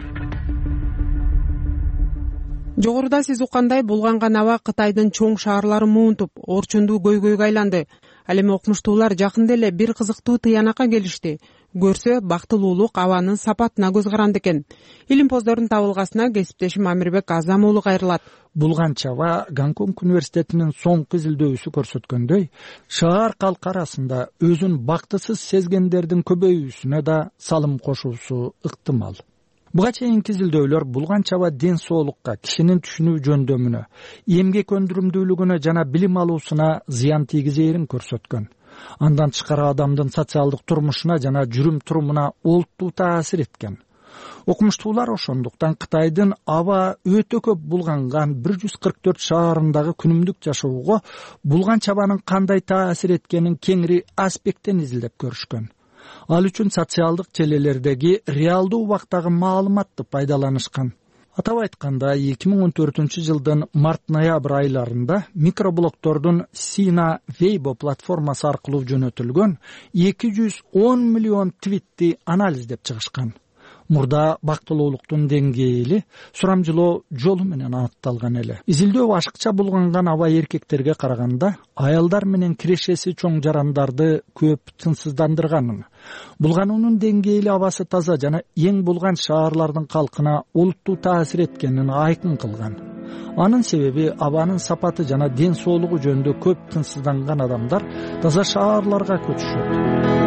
S9: Жогоруда сиз уккандай, булганган аба Кытайдын чоң шаарлары муунтуп, орчундуу көйгөйгө айланды. Ал эми окумуштуулар жакында эле бир кызыктуу тыянакка келишти. Көрсө, бактылуулук абанын сапатына көз каранды экен. Илимпоздордун табылгасына кесиптешим Амирбек Азам уулу кайрылат.
S18: Булган чаба Гонконг университетинин соңку изилдөөсү көрсөткөндөй, шаар калкы арасында өзүн бактысыз сезгендердин көбөйүүсүнө да салым кошуусу ыктымал. Буга чейинки изилдөөлөр булган чаба ден соолукка, кишинин түшүнүү жөндөмүнө, эмгек өндүрүмдүүлүгүнө жана билим алуусуна зыян тийгизээрин көрсөткөн. Андан тышкары адамдын социалдык турмушуна жана жүрүм турумуна олуттуу таасир эткен. Окумуштуулар ошондуктан Кытайдын аба өтө көп булганган 144 шаарындагы күнүмдүк жашоого булган чабанын кандай таасир эткенин кеңири аспекттен изилдеп көрүшкөн. Ал үчүн социалдык желелердеги реалдуу убактагы маалыматты пайдаланышкан. Атап айтканда, 2014-жылдын март-ноябрь айларында микроблогдордун Sina Weibo платформасы аркылуу жөнөтүлгөн 210 миллион твитти анализдеп чыгышкан. Мурда бактылуулуктун деңгээли сурамжылоо жолу менен аныкталган эле. Изилдөө ашыкча булганган аба эркектерге караганда аялдар менен кирешеси чоң жарандарды көп тынчсыздандырганын, булгануунун деңгээли абасы таза жана эң булган шаарлардын калкына олуттуу таасир эткенин айкын кылган. Анын себеби абанын сапаты жана ден соолугу жөнүндө көп тынчсызданган адамдар таза шаарларга көчүшөт.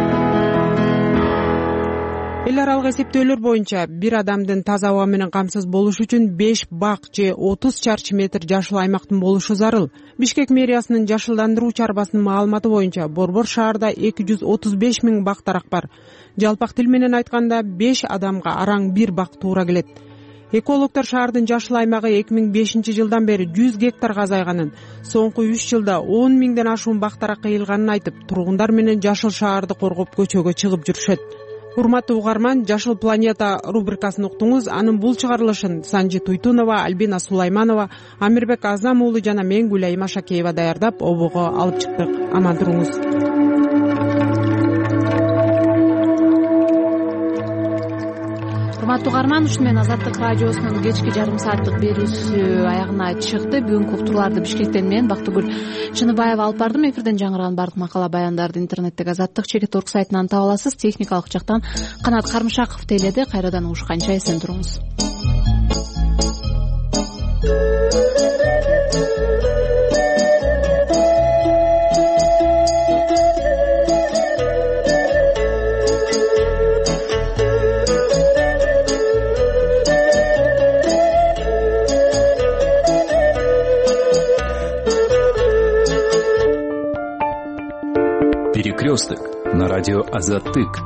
S9: Эл аралык эсептөөлөр боюнча бир адамдын таза аба менен камсыз болушу үчүн 5 бак же 30 чарчы метр жашыл аймактын болушу зарыл. Бишкек мэриясынын жашылдандыруу чарбасынын маалыматы боюнча Борбор шаарда 235 000 бак дарак бар. Жалпак тил менен айтканда 5 адамга араң 1 бак туура келет. Экологдор шаардын жашыл аймагы 2005-жылдан бери 100 гектарга азайганын, соңку 3 жылда 10 000ден ашуун бак дарак кыйылганын айтып, тургундар менен жашыл шаарды коргоп көчөгө чыгып жүрүшөт. Урматтуу угарман, Жашыл планета рубрикасын уктуңуз. Анын бул чыгарылышын Санжи Туйтунова, Альбина Сулайманова, Амирбек Азам уулу жана мен Гүлайым Ашакеева даярдап, обого алып чыктык. Аман туруңуз.
S1: урматтуу угарман, ушу менен Азаттык радиосунун кечки жарым сааттык берүүсү аягына чыкты. Бүгүнкү уктурууларды Бишкектен мен Бактыгүл Чыныбаева алып бардым. Эфирден жаңыраган бардык макала баяндарды интернеттеги Азаттык.org сайтынан таба аласыз. Техникалык жактан Канат Кармышаков тейледи. Кайрадан угушканча эсен туруңуз.
S19: Перекресток на радио Азаттык.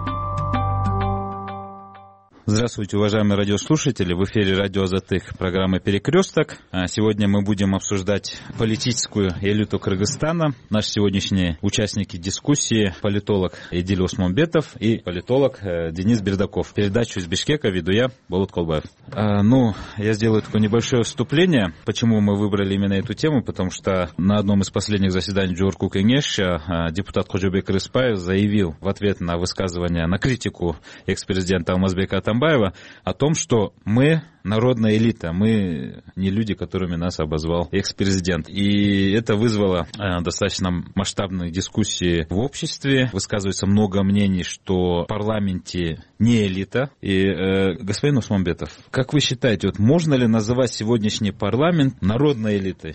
S19: Здравствуйте, уважаемые радиослушатели. В эфире радио Азаттык, программа «Перекресток». Сегодня мы будем обсуждать политическую элиту Кыргызстана. Наши сегодняшние участники дискуссии — политолог Эдил Осмонбетов и политолог Денис Бердаков. Передачу из Бишкека веду я, Болот Колбаев. Я сделаю такое небольшое вступление. Почему мы выбрали именно эту тему? Потому что на одном из последних заседаний Джорку Кенеша депутат Кожобек Рыспаев заявил в ответ на высказывание, на критику экс-президента Алмазбека Атамбаева о том, что мы народная элита, мы не люди, которыми нас обозвал экс-президент. И это вызвало достаточно масштабные дискуссии в обществе. Высказывается много мнений, что в парламенте не элита. И, господин Осмонбетов, как вы считаете, можно ли называть сегодняшний парламент народной элитой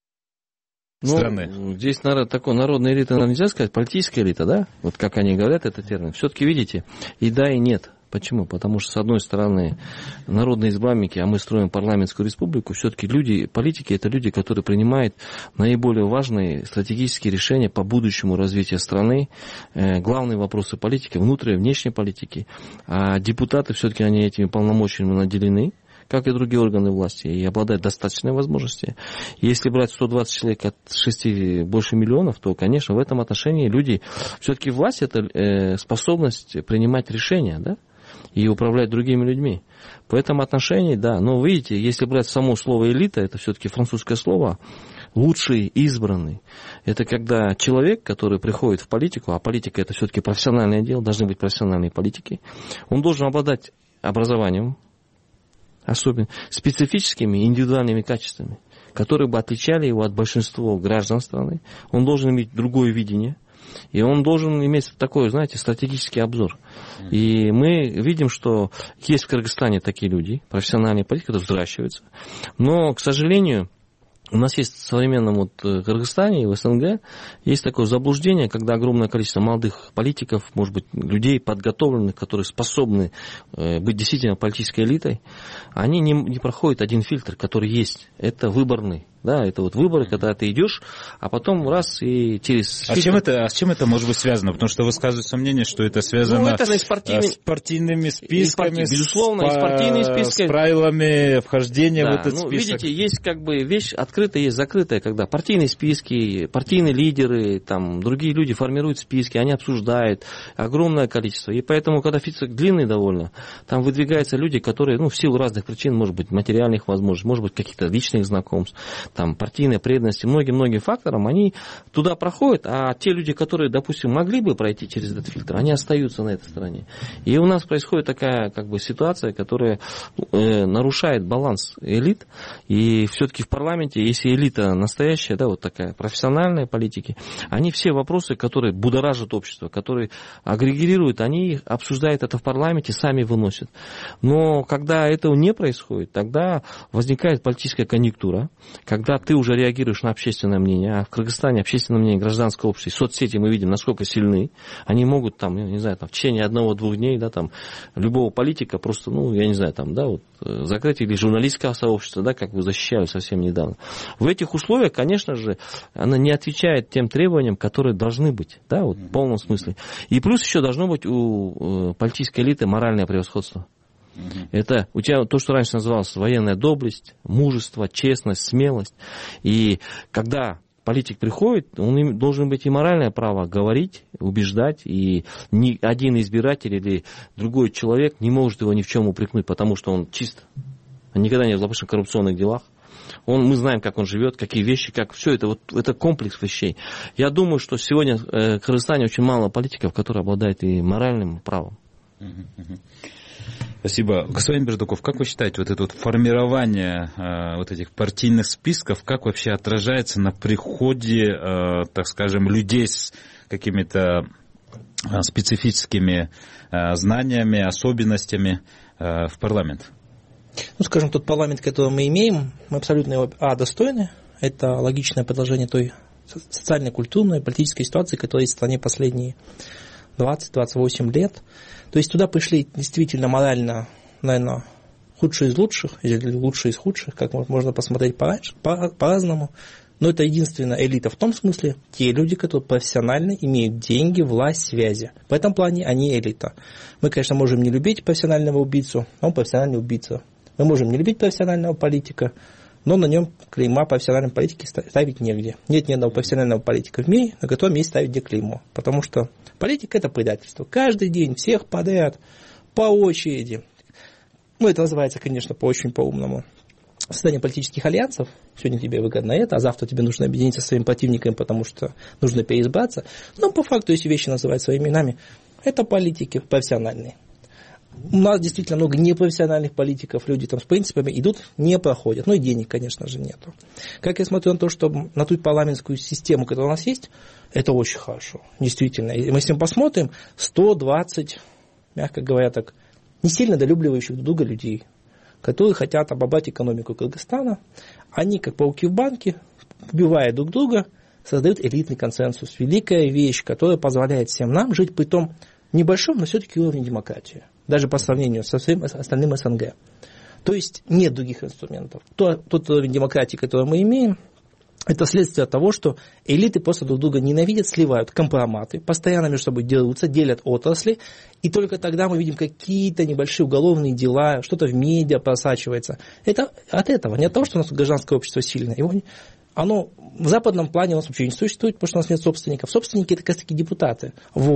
S19: страны?
S20: Здесь такой народная элита, нельзя сказать, политическая элита, да? Вот как они говорят, это термин. Все-таки, видите, и да, и нет. Почему? Потому что, с одной стороны, народные избранники, а мы строим парламентскую республику, все-таки политики — это люди, которые принимают наиболее важные стратегические решения по будущему развитию страны, главные вопросы политики, внутренней и внешней политики. А депутаты, все-таки, они этими полномочиями наделены, как и другие органы власти, и обладают достаточной возможностью. Если брать 120 человек от 6 больше миллионов, то, конечно, в этом отношении люди... Все-таки власть — это способность принимать решения, да? И управлять другими людьми. В этом отношении, да. Но видите, если брать само слово «элита», это все-таки французское слово, лучший, избранный. Это когда человек, который приходит в политику, а политика — это все-таки профессиональное дело, должны быть профессиональные политики, он должен обладать образованием, особенно специфическими индивидуальными качествами, которые бы отличали его от большинства граждан страны. Он должен иметь другое видение. И он должен иметь такой, знаете, стратегический обзор. И мы видим, что есть в Кыргызстане такие люди, профессиональные политики, которые взращиваются. Но, к сожалению, у нас есть в современном Кыргызстане и в СНГ есть такое заблуждение, когда огромное количество молодых политиков, может быть, людей подготовленных, которые способны быть действительно политической элитой, они не проходят один фильтр, который есть. Это выборный. Да, это выборы, когда ты идешь, а потом раз и через...
S19: А с чем это может быть связано? Потому что высказывается мнение, что это связано с партийными списками,
S20: безусловно, с партийными списками,
S19: с правилами вхождения в этот список.
S20: Видите, есть вещь открытая, есть закрытая, когда партийные списки, партийные лидеры, другие люди формируют списки, они обсуждают огромное количество. И поэтому, когда список длинный довольно, там выдвигаются люди, которые, в силу разных причин, может быть, материальных возможностей, может быть, каких-то личных знакомств, партийной преданности, многим факторам, они туда проходят, а те люди, которые, допустим, могли бы пройти через этот фильтр, они остаются на этой стороне. И у нас происходит такая ситуация, которая нарушает баланс элит, и все-таки в парламенте, если элита настоящая, такая профессиональная политики, они все вопросы, которые будоражат общество, которые агрегируют, они обсуждают это в парламенте, сами выносят. Но когда этого не происходит, тогда возникает политическая конъюнктура, когда ты уже реагируешь на общественное мнение, а в Кыргызстане общественное мнение, гражданское общество, соцсети мы видим, насколько сильны, они могут в течение 1-2 дней, любого политика просто, закрыть, или журналистского сообщества, как вы защищали совсем недавно. В этих условиях, конечно же, она не отвечает тем требованиям, которые должны быть, в полном смысле. И плюс еще должно быть у политической элиты моральное превосходство. Это у тебя то, что раньше называлось военная доблесть, мужество, честность, смелость. И когда политик приходит, он должен быть и моральное право говорить, убеждать, и ни один избиратель или другой человек не может его ни в чем упрекнуть, потому что он чист. Он никогда не запущен в коррупционных делах. Мы знаем, как он живет, какие вещи, как все это, это комплекс вещей. Я думаю, что сегодня в Кыргызстане очень мало политиков, которые обладают и моральным правом.
S19: Спасибо. Господин Бердуков, как вы считаете, вот это вот формирование вот этих партийных списков, как вообще отражается на приходе, так скажем, людей с какими-то специфическими знаниями, особенностями в парламент?
S21: Скажем, тот парламент, который мы имеем, мы абсолютно его достойны. Это логичное продолжение той социально-культурной, политической ситуации, которая есть в стране последние 20-28 лет. То есть туда пришли действительно морально, наверное, худшие из лучших, или лучшие из худших, как можно посмотреть по-разному. Но это единственная элита в том смысле, те люди, которые профессионально имеют деньги, власть, связи. В этом плане они элита. Мы, конечно, можем не любить профессионального убийцу, но он профессиональный убийца. Мы можем не любить профессионального политика, но на нем клейма профессиональной политики ставить негде. Нет ни одного профессионального политика в мире, на котором есть ставить где клеймо. Потому что политика – это предательство. Каждый день всех подряд, по очереди. Это называется, конечно, очень по-умному. Создание политических альянсов. Сегодня тебе выгодно это, а завтра тебе нужно объединиться со своим противником, потому что нужно переизбраться. Но по факту, если вещи называть своими именами, это политики профессиональные. У нас действительно много непрофессиональных политиков, люди там с принципами идут, не проходят. И денег, конечно же, нету. Как я смотрю на то, что на ту парламентскую систему, которая у нас есть, это очень хорошо. Действительно. И мы с ним посмотрим, 120, мягко говоря так, не сильно долюбливающих друг друга людей, которые хотят обобрать экономику Кыргызстана. Они, как пауки в банке, убивая друг друга, создают элитный консенсус. Великая вещь, которая позволяет всем нам жить при том небольшом, но все-таки уровне демократии. Даже по сравнению со всем остальным СНГ. То есть нет других инструментов. Тот уровень демократии, который мы имеем, это следствие того, что элиты просто друг друга ненавидят, сливают компроматы, постоянно между собой дерутся, делят отрасли, и только тогда мы видим какие-то небольшие уголовные дела, что-то в медиа просачивается. Это от этого, не от того, что у нас гражданское общество сильное. Оно в западном плане у нас вообще не существует, потому что у нас нет собственников. Собственники – это как раз таки депутаты.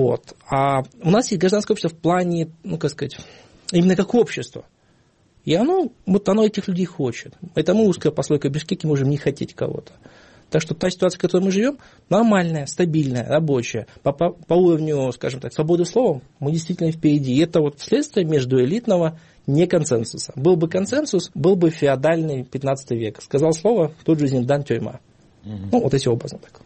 S21: А у нас есть гражданское общество в плане, именно как общество. И оно этих людей хочет. Это мы, узкая прослойка Бишкеки, можем не хотеть кого-то. Так что та ситуация, в которой мы живем, нормальная, стабильная, рабочая. По уровню, скажем так, свободы слова мы действительно впереди. И это следствие междуэлитного не консенсуса. Был бы консенсус, был бы феодальный 15 век. Сказал слово, тут же Зиндан, тюрьма. Если образно так.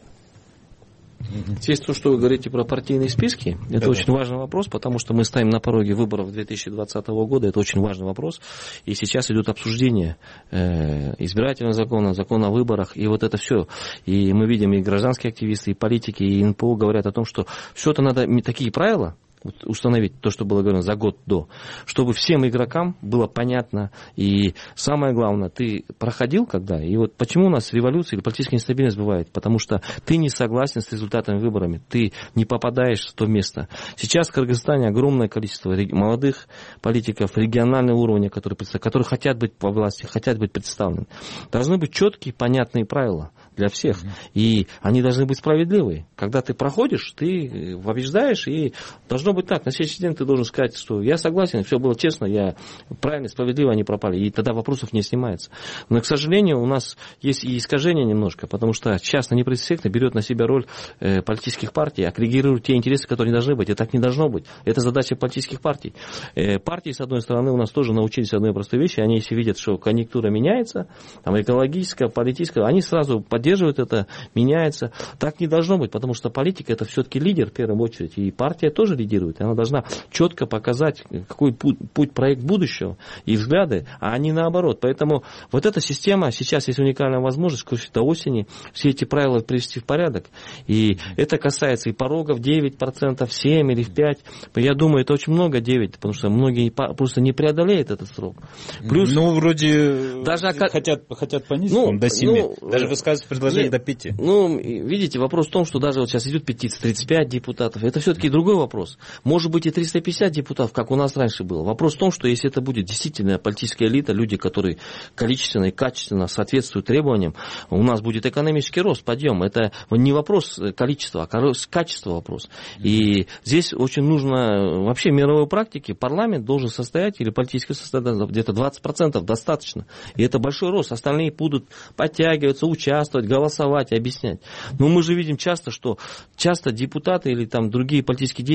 S20: Здесь то, что вы говорите про партийные списки, это очень важный вопрос, потому что мы стоим на пороге выборов 2020 года, это очень важный вопрос, и сейчас идет обсуждение избирательного закона, закона о выборах, и это все. И мы видим, и гражданские активисты, и политики, и НПО говорят о том, что все это надо, такие правила, установить то, что было говорено за год до, чтобы всем игрокам было понятно. И самое главное, ты проходил когда? И почему у нас революция или политическая нестабильность бывает? Потому что ты не согласен с результатами выборами, ты не попадаешь в то место. Сейчас в Кыргызстане огромное количество молодых политиков регионального уровня, которые хотят быть во власти, хотят быть представлены. Должны быть четкие, понятные правила для всех. И они должны быть справедливые. Когда ты проходишь, ты побеждаешь, и должно быть так. На следующий день ты должен сказать, что я согласен, все было честно, я правильно, справедливо, они пропали. И тогда вопросов не снимается. Но, к сожалению, у нас есть и искажение немножко, потому что часто неправительственный сектор берет на себя роль политических партий, агрегирует те интересы, которые не должны быть. И так не должно быть. Это задача политических партий. Партии, с одной стороны, у нас тоже научились одной простой вещи. Они, если видят, что конъюнктура меняется, там, экологическая, политическая, они сразу поддерживают это, меняется. Так не должно быть, потому что политика это все-таки лидер в первую очередь. И партия тоже лидирует. Она должна четко показать, какой путь, проект будущего и взгляды, а не наоборот. Поэтому эта система, сейчас есть уникальная возможность до осени все эти правила привести в порядок. И это касается и порогов 9%, 7% или 5%. Я думаю, это очень много 9%, потому что многие просто не преодолеют этот срок. Плюс,
S19: вроде даже хотят понизить до 7%. Даже высказывать предложение до 5%.
S20: Видите, вопрос в том, что даже сейчас идет петиция 35 депутатов. Это все-таки другой вопрос. Может быть и 350 депутатов, как у нас раньше было. Вопрос в том, что если это будет действительно политическая элита, люди, которые количественно и качественно соответствуют требованиям, у нас будет экономический рост, подъем. Это не вопрос количества, а качество вопрос. И здесь очень нужно, вообще в мировой практике парламент должен состоять, или политическое состояние, где-то 20% достаточно. И это большой рост. Остальные будут подтягиваться, участвовать, голосовать, объяснять. Но мы же видим часто, что депутаты или там другие политические деятели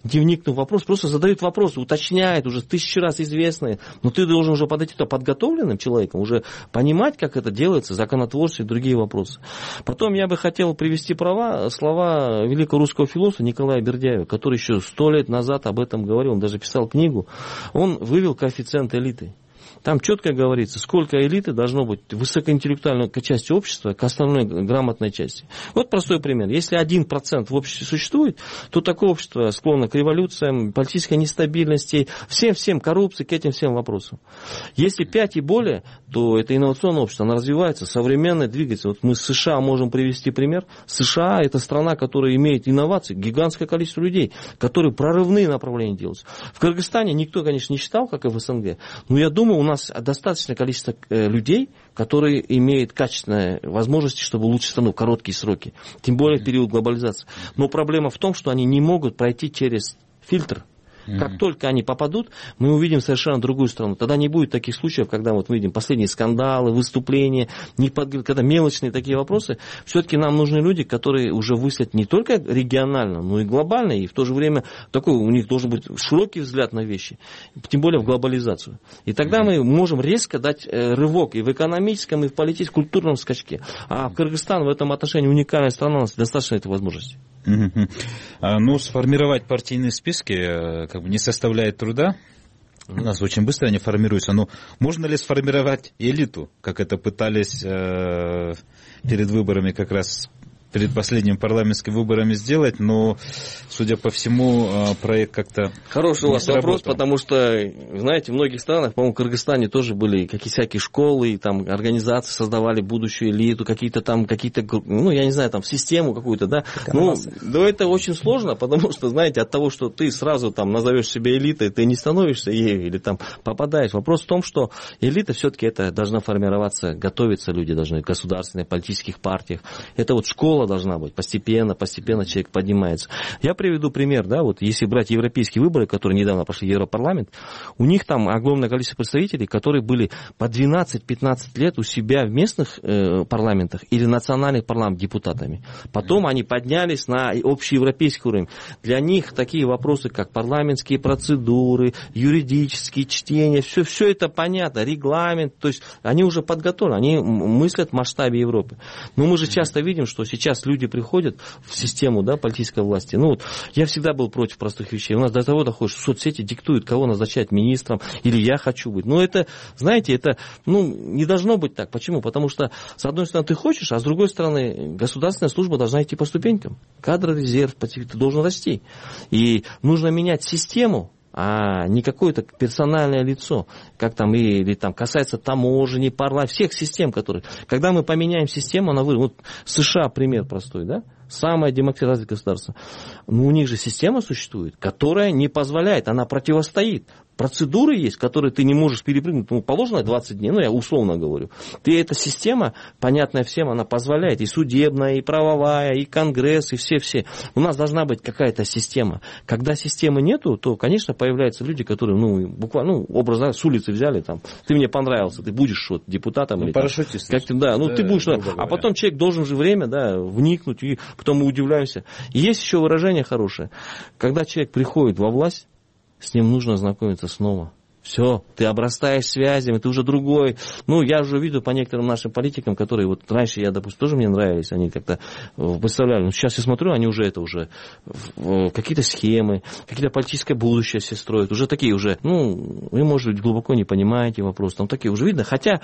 S20: не вникнув в вопрос, просто задают вопросы, уточняют, уже 1000 раз известные. Но ты должен уже подойти туда подготовленным человеком, уже понимать, как это делается, законотворчество и другие вопросы. Потом я бы хотел привести слова великого русского философа Николая Бердяева, который еще 100 лет назад об этом говорил, он даже писал книгу. Он вывел коэффициент элиты. Там четко говорится, сколько элиты должно быть высокоинтеллектуальной части общества к остальной грамотной части. Вот простой пример. Если 1% в обществе существует, то такое общество склонно к революциям, политической нестабильности, всем коррупции, к этим всем вопросам. Если 5 и более, то это инновационное общество, оно развивается, современное, двигается. Вот мы с США можем привести пример. США – это страна, которая имеет инновации, гигантское количество людей, которые прорывные направления делают. В Кыргызстане никто, конечно, не считал, как и в СНГ, но я думаю, у нас достаточное количество людей, которые имеют качественные возможности, чтобы улучшить страну в короткие сроки, тем более в период глобализации. Но проблема в том, что они не могут пройти через фильтр. Как только они попадут, мы увидим совершенно другую страну. Тогда не будет таких случаев, когда вот мы видим последние скандалы, выступления, когда мелочные такие вопросы. Все-таки нам нужны люди, которые уже мыслят не только регионально, но и глобально. И в то же время такой у них должен быть широкий взгляд на вещи. Тем более в глобализацию. И тогда мы можем резко дать рывок и в экономическом, и в политическом, культурном скачке. А Кыргызстан в этом отношении уникальная страна, у нас достаточно этой возможности.
S19: Ну, сформировать партийные списки как бы не составляет труда. У нас очень быстро они формируются. Но можно ли сформировать элиту, как это пытались перед выборами как раз перед последними парламентскими выборами сделать, но, судя по всему, проект как-то
S20: Хороший у вас вопрос, потому что, знаете, в многих странах, по-моему, в Кыргызстане тоже были всякие школы, там, организации создавали будущую элиту, какие-то, ну, я не знаю, там, систему какую-то, да. Ну, да, это очень сложно, потому что, знаете, от того, что ты сразу там назовешь себя элитой, ты не становишься ею или там попадаешь. Вопрос в том, что элита все-таки это должна формироваться, готовиться люди должны в государственных, политических партиях. Это вот школа должна быть. Постепенно человек поднимается. Я приведу пример, да, вот если брать европейские выборы, которые недавно прошли в Европарламент, у них там огромное количество представителей, которые были по 12-15 лет у себя в местных парламентах или национальных парламентах депутатами. Потом они поднялись на общеевропейский уровень. Для них такие вопросы, как парламентские процедуры, юридические чтения, все это понятно, регламент, то есть они уже подготовлены, они мыслят в масштабе Европы. Но мы же часто видим, что сейчас люди приходят в систему, да, политической власти. Ну, вот, я всегда был против простых вещей. У нас до того доходит, что соцсети диктуют, кого назначать министром, или я хочу быть. Но это, знаете, это, не должно быть так. Почему? Потому что, с одной стороны, ты хочешь, а с другой стороны, государственная служба должна идти по ступенькам. Кадровый резерв должен расти. И нужно менять систему, а не какое-то персональное лицо, как там, или там касается таможни, парламента, всех систем, которые... Когда мы поменяем систему, она вырастет. Вот США пример простой, да? Самое демократическое государство. Но у них же система существует, которая не позволяет, она противостоит. Процедуры есть, которые ты не можешь перепрыгнуть. Положено 20 дней, я условно говорю. Эта система, понятная всем, она позволяет. И судебная, и правовая, и конгресс, и все. У нас должна быть какая-то система. Когда системы нету, то, конечно, появляются люди, которые, буквально, образно, с улицы взяли, там, ты мне понравился, ты будешь депутатом. Или парашютист. Ты будешь, а потом человек должен же время, да, вникнуть, и потом мы удивляемся. И есть еще выражение хорошее. Когда человек приходит во власть, с ним нужно знакомиться снова. Все, ты обрастаешь связями, ты уже другой. Я уже видел по некоторым нашим политикам, которые вот раньше, допустим, тоже мне нравились, они как-то представляли. Сейчас я смотрю, они уже какие-то схемы, какие-то политическое будущее все строят. Уже такие уже, вы, может быть, глубоко не понимаете вопрос. Там такие уже видно. Хотя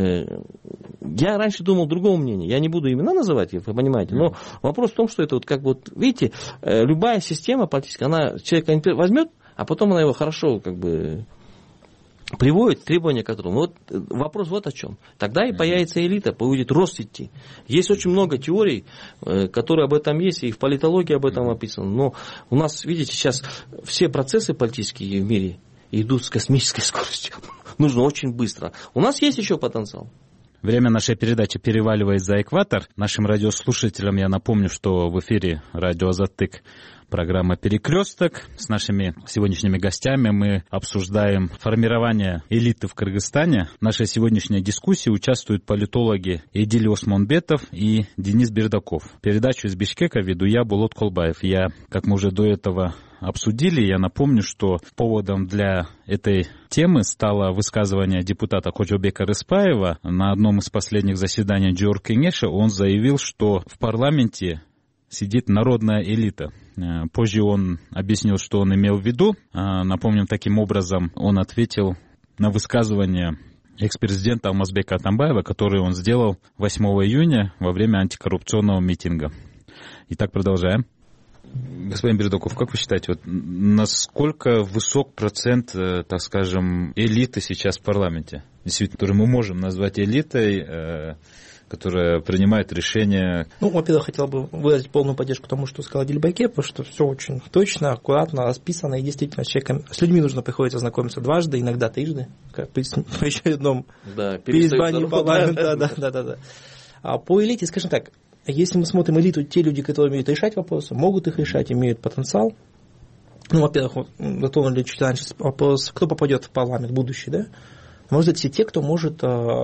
S20: я раньше думал другого мнения. Я не буду имена называть, вы понимаете. Но вопрос в том, что это видите, любая система политическая, она человека возьмет, а потом она его хорошо приводит к требованию которому. Вопрос вот о чем. Тогда и появится элита, будет рост идти. Есть очень много теорий, которые об этом есть, и в политологии об этом описано. Но у нас, видите, сейчас все процессы политические в мире идут с космической скоростью. Нужно очень быстро. У нас есть еще потенциал.
S19: Время нашей передачи переваливает за экватор. Нашим радиослушателям я напомню, что в эфире радио «Азаттык» программа «Перекресток». С нашими сегодняшними гостями мы обсуждаем формирование элиты в Кыргызстане. В нашей сегодняшней дискуссии участвуют политологи Эдиль Осмонбетов и Денис Бердаков. Передачу из Бишкека веду я, Булат Колбаев. Я, как мы уже до этого обсудили. Я напомню, что поводом для этой темы стало высказывание депутата Ходжобека Рыспаева. На одном из последних заседаний Джор Кенеша он заявил, что в парламенте сидит народная элита. Позже он объяснил, что он имел в виду. Напомним, таким образом он ответил на высказывание экс-президента Алмазбека Атамбаева, который он сделал 8 июня во время антикоррупционного митинга. Итак, продолжаем. Господин Бердоков, как вы считаете, вот насколько высок процент, так скажем, элиты сейчас в парламенте, действительно, который мы можем назвать элитой, которая принимает решения?
S21: Ну, во-первых, хотел бы выразить полную поддержку тому, что сказал Дильбаке, потому что все очень точно, аккуратно, расписано, и действительно с людьми нужно приходится знакомиться дважды, иногда трижды, как при очередном переизбрании парламента. Да. А по элите, скажем так, если мы смотрим элиту, те люди, которые умеют решать вопросы, могут их решать, имеют потенциал. Ну, во-первых, затронули чуть раньше вопрос, кто попадет в парламент будущий, да? Может быть, все те, кто может,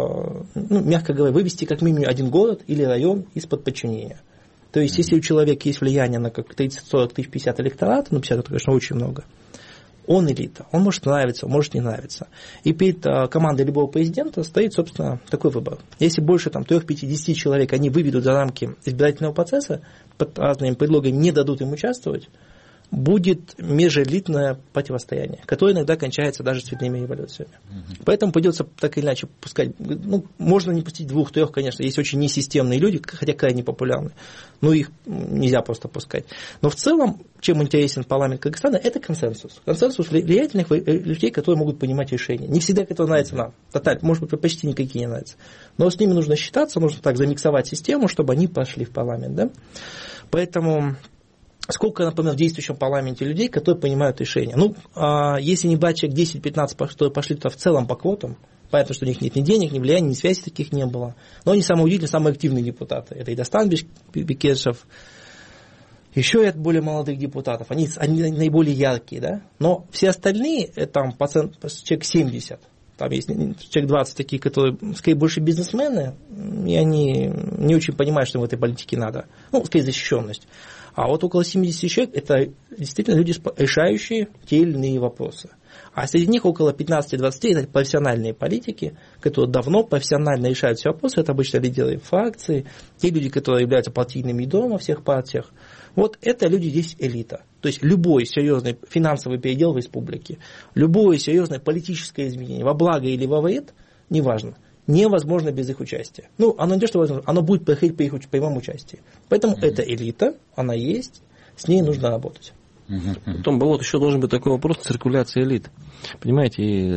S21: мягко говоря, вывести как минимум один город или район из-под подчинения. То есть, если у человека есть влияние на как 30, 40 тысяч, 50 электорат, 50 это, конечно, очень много, он элита. Он может нравиться, он может не нравиться. И перед командой любого президента стоит, собственно, такой выбор. Если больше 3, 5, 10 человек они выведут за рамки избирательного процесса, под разными предлогами не дадут им участвовать, будет межэлитное противостояние, которое иногда кончается даже цветными революциями. Поэтому придется так или иначе пускать. Можно не пустить 2-3, конечно, есть очень несистемные люди, хотя крайне популярны, но их нельзя просто пускать. Но в целом, чем интересен парламент Кыргызстана, это консенсус. Консенсус влиятельных людей, которые могут принимать решения. Не всегда это нравится нам. Может быть, почти никакие не нравятся. Но с ними нужно считаться, нужно так замиксовать систему, чтобы они пошли в парламент. Да? Поэтому сколько, например, в действующем парламенте людей, которые принимают решения? Если не брать человек 10-15, которые пошли туда в целом по квотам, понятно, что у них нет ни денег, ни влияния, ни связи таких не было. Но они самые удивительные, самые активные депутаты. Это и Дастан Бекешев, еще ряд более молодых депутатов. Они наиболее яркие, да? Но все остальные, там человек 70. Там есть человек 20 такие, которые, скорее, больше бизнесмены, и они не очень понимают, что им в этой политике надо. Скорее, защищенность. А вот около 70 человек – это действительно люди, решающие те или иные вопросы. А среди них около 15-20 – это профессиональные политики, которые давно профессионально решают все вопросы. Это обычно лидеры фракций, те люди, которые являются партийными домом во всех партиях. Вот это люди здесь элита. То есть любой серьезный финансовый передел в республике, любое серьезное политическое изменение во благо или во вред, неважно, невозможно без их участия. Оно не то, что возможно, оно будет проходить при их прямом участии. Поэтому это элита, она есть, с ней нужно работать.
S20: Потом, Болот, еще должен быть такой вопрос циркуляции элит. Понимаете,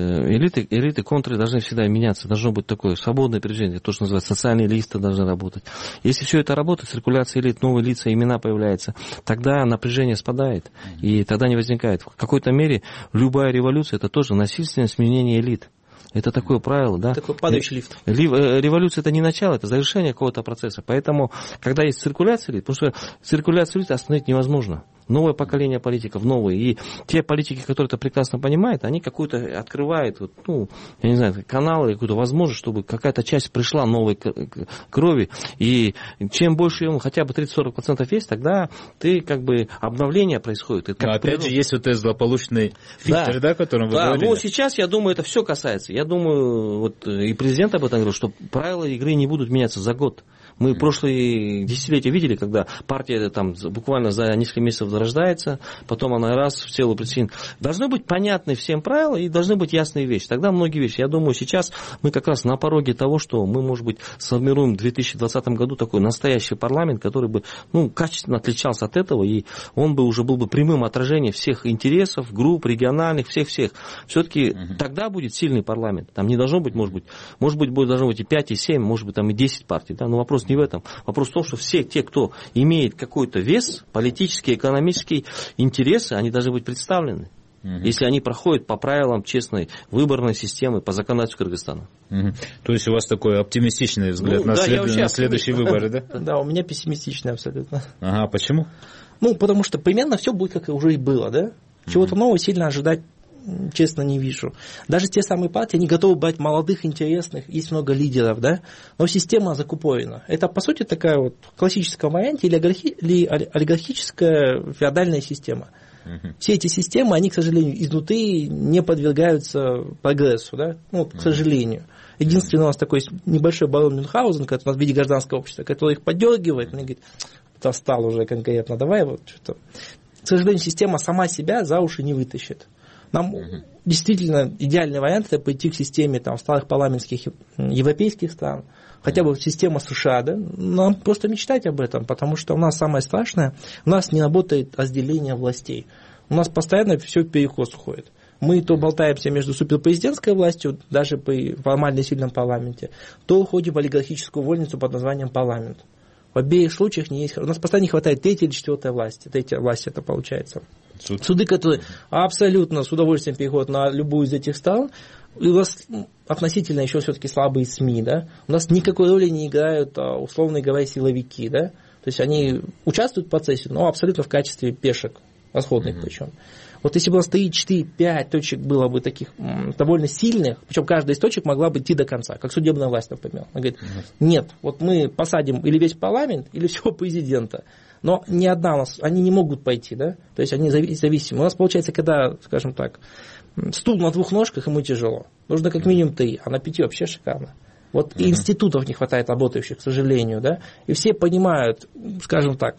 S20: элиты, контры должны всегда меняться. Должно быть такое свободное передвижение, то, что называется социальные листы должны работать. Если все это работает, циркуляция элит, новые лица, имена появляются, тогда напряжение спадает, и тогда не возникает. В какой-то мере любая революция – это тоже насильственное сменение элит. Это такое правило, да?
S21: Такой падающий лифт.
S20: Революция – это не начало, это завершение какого-то процесса. Поэтому, когда есть циркуляция элит, потому что циркуляцию элит остановить невозможно. Новое поколение политиков, новые. И те политики, которые это прекрасно понимают, они какую-то открывают, я не знаю, каналы, какую-то возможность, чтобы какая-то часть пришла новой крови. И чем больше ему хотя бы 30-40% есть, тогда ты обновление происходит. Это
S19: опять же, есть вот этот злополучный фильтр, да, о котором вы говорили.
S20: Сейчас, я думаю, это все касается. Я думаю, и президент об этом говорил, что правила игры не будут меняться за год. Мы прошлые десятилетия видели, когда партия буквально за несколько месяцев зарождается, потом она раз в целую причин. Должны быть понятны всем правила и должны быть ясные вещи. Тогда многие вещи. Я думаю, сейчас мы как раз на пороге того, что мы, может быть, сформируем в 2020 году такой настоящий парламент, который бы качественно отличался от этого, и он бы уже был бы прямым отражением всех интересов, групп, региональных, всех-всех. Все-таки тогда будет сильный парламент. Там не должно быть, может быть, должно быть и 5, и 7, может быть, и 10 партий. Да? Но вопрос не в этом. Вопрос в том, что все те, кто имеет какой-то вес, политический, экономический, интересы, они должны быть представлены. Если они проходят по правилам честной выборной системы, по законодательству Кыргызстана.
S19: То есть у вас такой оптимистичный взгляд на следующие выборы, да?
S21: Да, у меня пессимистичный абсолютно.
S19: Ага, почему?
S21: Потому что примерно все будет, как и уже и было, да? Чего-то нового сильно ожидать, честно, не вижу. Даже те самые партии, они готовы брать молодых, интересных, есть много лидеров, да? Но система закупорена. Это, по сути, такая в классическом варианте или олигархическая феодальная система. Все эти системы, они, к сожалению, изнутри не подвергаются прогрессу, да? Ну, к сожалению. Единственный у нас такой небольшой барон Мюнхгаузен, который у нас в виде гражданского общества, который их поддергивает, он говорит, достал уже конкретно, давай вот что-то. К сожалению, система сама себя за уши не вытащит. Нам действительно идеальный вариант — это пойти к системе там, старых парламентских европейских стран, хотя бы система США, да? Нам просто мечтать об этом, потому что у нас самое страшное, у нас не работает разделение властей. У нас постоянно все в перекос уходит. Мы то болтаемся между суперпрезидентской властью, даже при формально сильном парламенте, то уходим в олигархическую вольницу под названием парламент. В обеих случаях не есть, у нас постоянно не хватает третьей или четвертой власти. Третья власть это получается. Суды, которые абсолютно с удовольствием переходят на любую из этих сторон. И у нас относительно еще все-таки слабые СМИ. Да? У нас никакой роли не играют, условно говоря, силовики. Да? То есть они участвуют в процессе, но абсолютно в качестве пешек, расходных причем. Вот если бы у нас 3, 4, 5 точек было бы таких довольно сильных, причем каждая из точек могла бы идти до конца, как судебная власть, например. Она говорит, нет, вот мы посадим или весь парламент, или всего президента. Но ни одна у нас, они не могут пойти, да? То есть они зависимы. У нас получается, когда, скажем так, стул на 2 ножках, ему тяжело. Нужно как минимум 3, а на 5 вообще шикарно. Вот и институтов не хватает работающих, к сожалению, да? И все понимают, скажем так,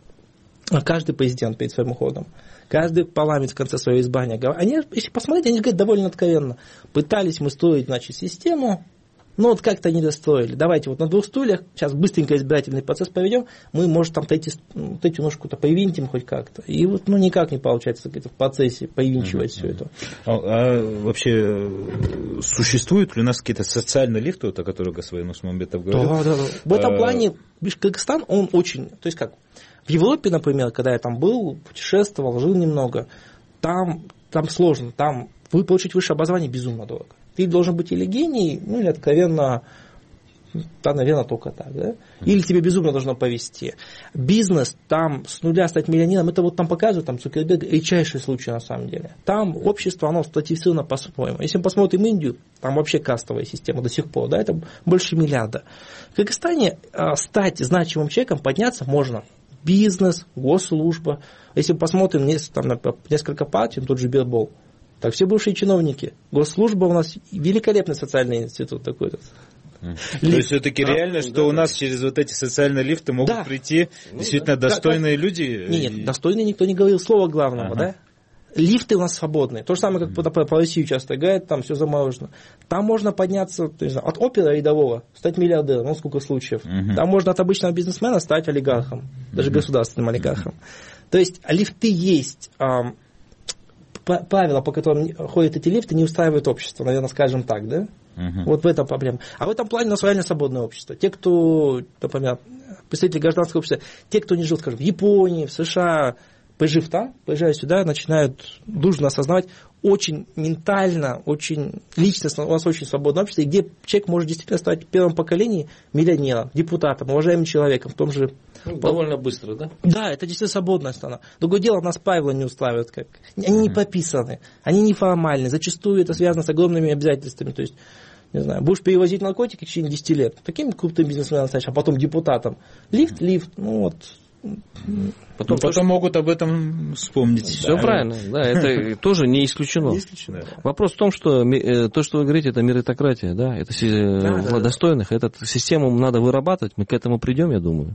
S21: каждый президент перед своим уходом, каждый парламент в конце своего избрания, они, если посмотреть, они говорят довольно откровенно. Пытались мы строить, значит, систему, но вот как-то не достроили. Давайте вот на 2 стульях, сейчас быстренько избирательный процесс проведем, мы, может, там третью ножку-то повинтим хоть как-то. И вот, ну, никак не получается в процессе повинчивать все это.
S19: А вообще, существуют ли у нас какие-то социальные лифты, о которых господин Усманбетов говорил?
S21: Да. В этом плане Кыргызстан, он очень, то есть как, в Европе, например, когда я там был, путешествовал, жил немного, там сложно, там вы получить высшее образование безумно дорого. Ты должен быть или гений, ну или откровенно, да, наверное, только так, да? Или тебе безумно должно повезти. Бизнес, там с нуля стать миллионером, это вот там показывают, там Цукерберг, редчайший случай на самом деле. Там общество, оно стратифицировано по-своему. Если мы посмотрим Индию, там вообще кастовая система до сих пор, да, это больше миллиарда. В Кыргызстане стать значимым человеком, подняться можно. Бизнес, госслужба. Если мы посмотрим там, несколько партий, тот же Бербол, так все бывшие чиновники. Госслужба у нас великолепный социальный институт такой.
S19: То есть все-таки реально, что у нас через вот эти социальные лифты могут прийти действительно достойные люди?
S21: Нет, достойные никто не говорил, слова главного, да? Лифты у нас свободные. То же самое, как по России часто говорят, там все заморожено. Там можно подняться, то есть, от опера рядового стать миллиардером, ну сколько случаев. Там можно от обычного бизнесмена стать олигархом, даже государственным олигархом. То есть лифты есть. Правила, по которым ходят эти лифты, не устраивают общество, наверное, скажем так, да? Вот в этом проблема. А в этом плане у нас реально свободное общество. Те, кто, например, представители гражданского общества, те, кто не жил, скажем, в Японии, в США, пожив там, приезжая сюда, начинают дружно осознавать, очень ментально, очень личностно, у нас очень свободное общество, и где человек может действительно стать в первом поколении миллионером, депутатом, уважаемым человеком, в том же...
S20: Довольно быстро, да?
S21: Да, это действительно свободная страна. Другое дело, нас правила не устраивают. Они не прописаны, они неформальны, зачастую это связано с огромными обязательствами, то есть, не знаю, будешь перевозить наркотики в течение 10 лет, таким крупным бизнесменом станешь, а потом депутатом. Лифт, ну вот...
S19: Потом могут об этом вспомнить.
S20: Все правильно, да, это тоже не исключено. Вопрос в том, что то, что вы говорите, это меритократия, да, это достойных, эту систему надо вырабатывать, мы к этому придем, я думаю.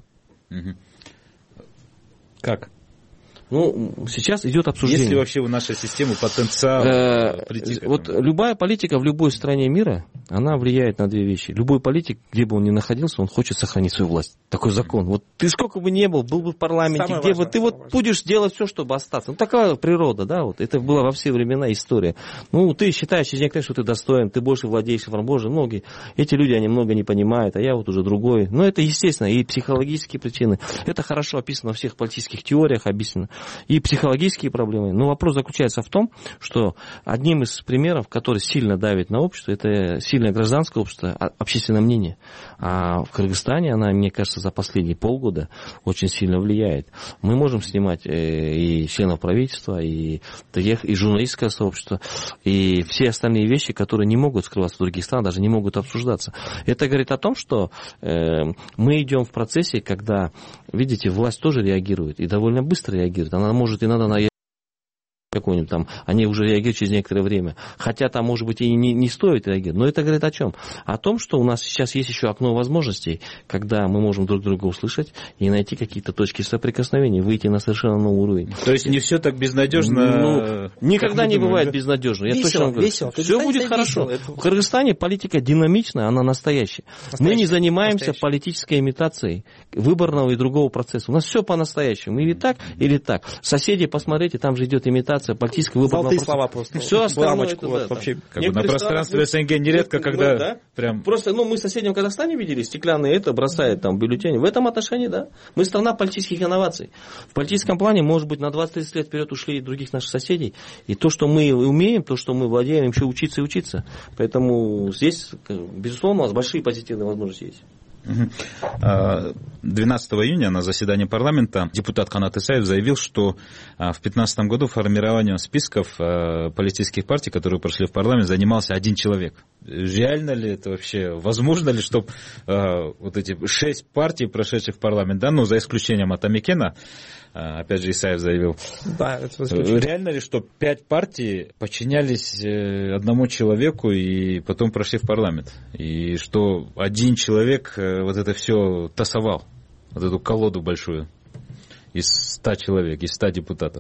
S19: Как?
S20: Ну, сейчас идет обсуждение.
S19: Есть ли вообще в нашей системе потенциал прийти к этому?
S20: Вот любая политика в любой стране мира, она влияет на 2 вещи. Любой политик, где бы он ни находился, он хочет сохранить свою власть. Такой закон. Вот ты сколько бы ни был бы в парламенте, где бы ты вот будешь делать все, чтобы остаться. Ну, такая природа, да, вот. Это была во все времена история. Ну, ты считаешь через некоторые, что ты достоин, ты больше владеешь информацией. Боже, многие, эти люди, они много не понимают, а я вот уже другой. Но это естественно, и психологические причины. Это хорошо описано во всех политических теориях, объяснено. И психологические проблемы. Но вопрос заключается в том, что одним из примеров, который сильно давит на общество, это сильное гражданское общество, общественное мнение. А в Кыргызстане она, мне кажется, за последние полгода очень сильно влияет. Мы можем снимать и членов правительства, и журналистское сообщество, и все остальные вещи, которые не могут скрываться в других странах, даже не могут обсуждаться. Это говорит о том, что мы идем в процессе, когда, видите, власть тоже реагирует, и довольно быстро реагирует. Она может иногда какой-нибудь там, они уже реагируют через некоторое время. Хотя там, может быть, и не стоит реагировать. Но это говорит о чем? О том, что у нас сейчас есть еще окно возможностей, когда мы можем друг друга услышать и найти какие-то точки соприкосновения, выйти на совершенно новый уровень.
S19: То есть не все так безнадежно?
S20: Никогда не бывает безнадежно. Я точно говорю. Все будет хорошо. В Кыргызстане политика динамичная, она настоящая. Мы не занимаемся политической имитацией выборного и другого процесса. У нас все по-настоящему. Или так, или так. Соседи, посмотрите, там же идет имитация политического выборного процесса. Слова просто. Все остальное это,
S19: вот, вообще. На пространстве СНГ нередко, когда
S20: да?
S19: прям...
S20: Просто, мы в соседнем Казахстане видели, стеклянные это бросает там бюллетени. В этом отношении, да. Мы страна политических инноваций. В политическом плане, может быть, на 20-30 лет вперед ушли других наших соседей. И то, что мы умеем, то, что мы владеем, еще учиться и учиться. Поэтому здесь, безусловно, у нас большие позитивные возможности есть.
S19: 12 июня на заседании парламента депутат Канат Исаев заявил, что в 2015 году формированием списков политических партий, которые прошли в парламент, занимался один человек. Реально ли это вообще? Возможно ли, чтобы вот эти 6 партий, прошедших в парламент, да, за исключением Атамекена, опять же Исаев заявил,
S21: да,
S19: реально ли, что 5 партий подчинялись одному человеку и потом прошли в парламент? И что один человек вот это все тасовал, вот эту колоду большую из 100 человек, из 100 депутатов?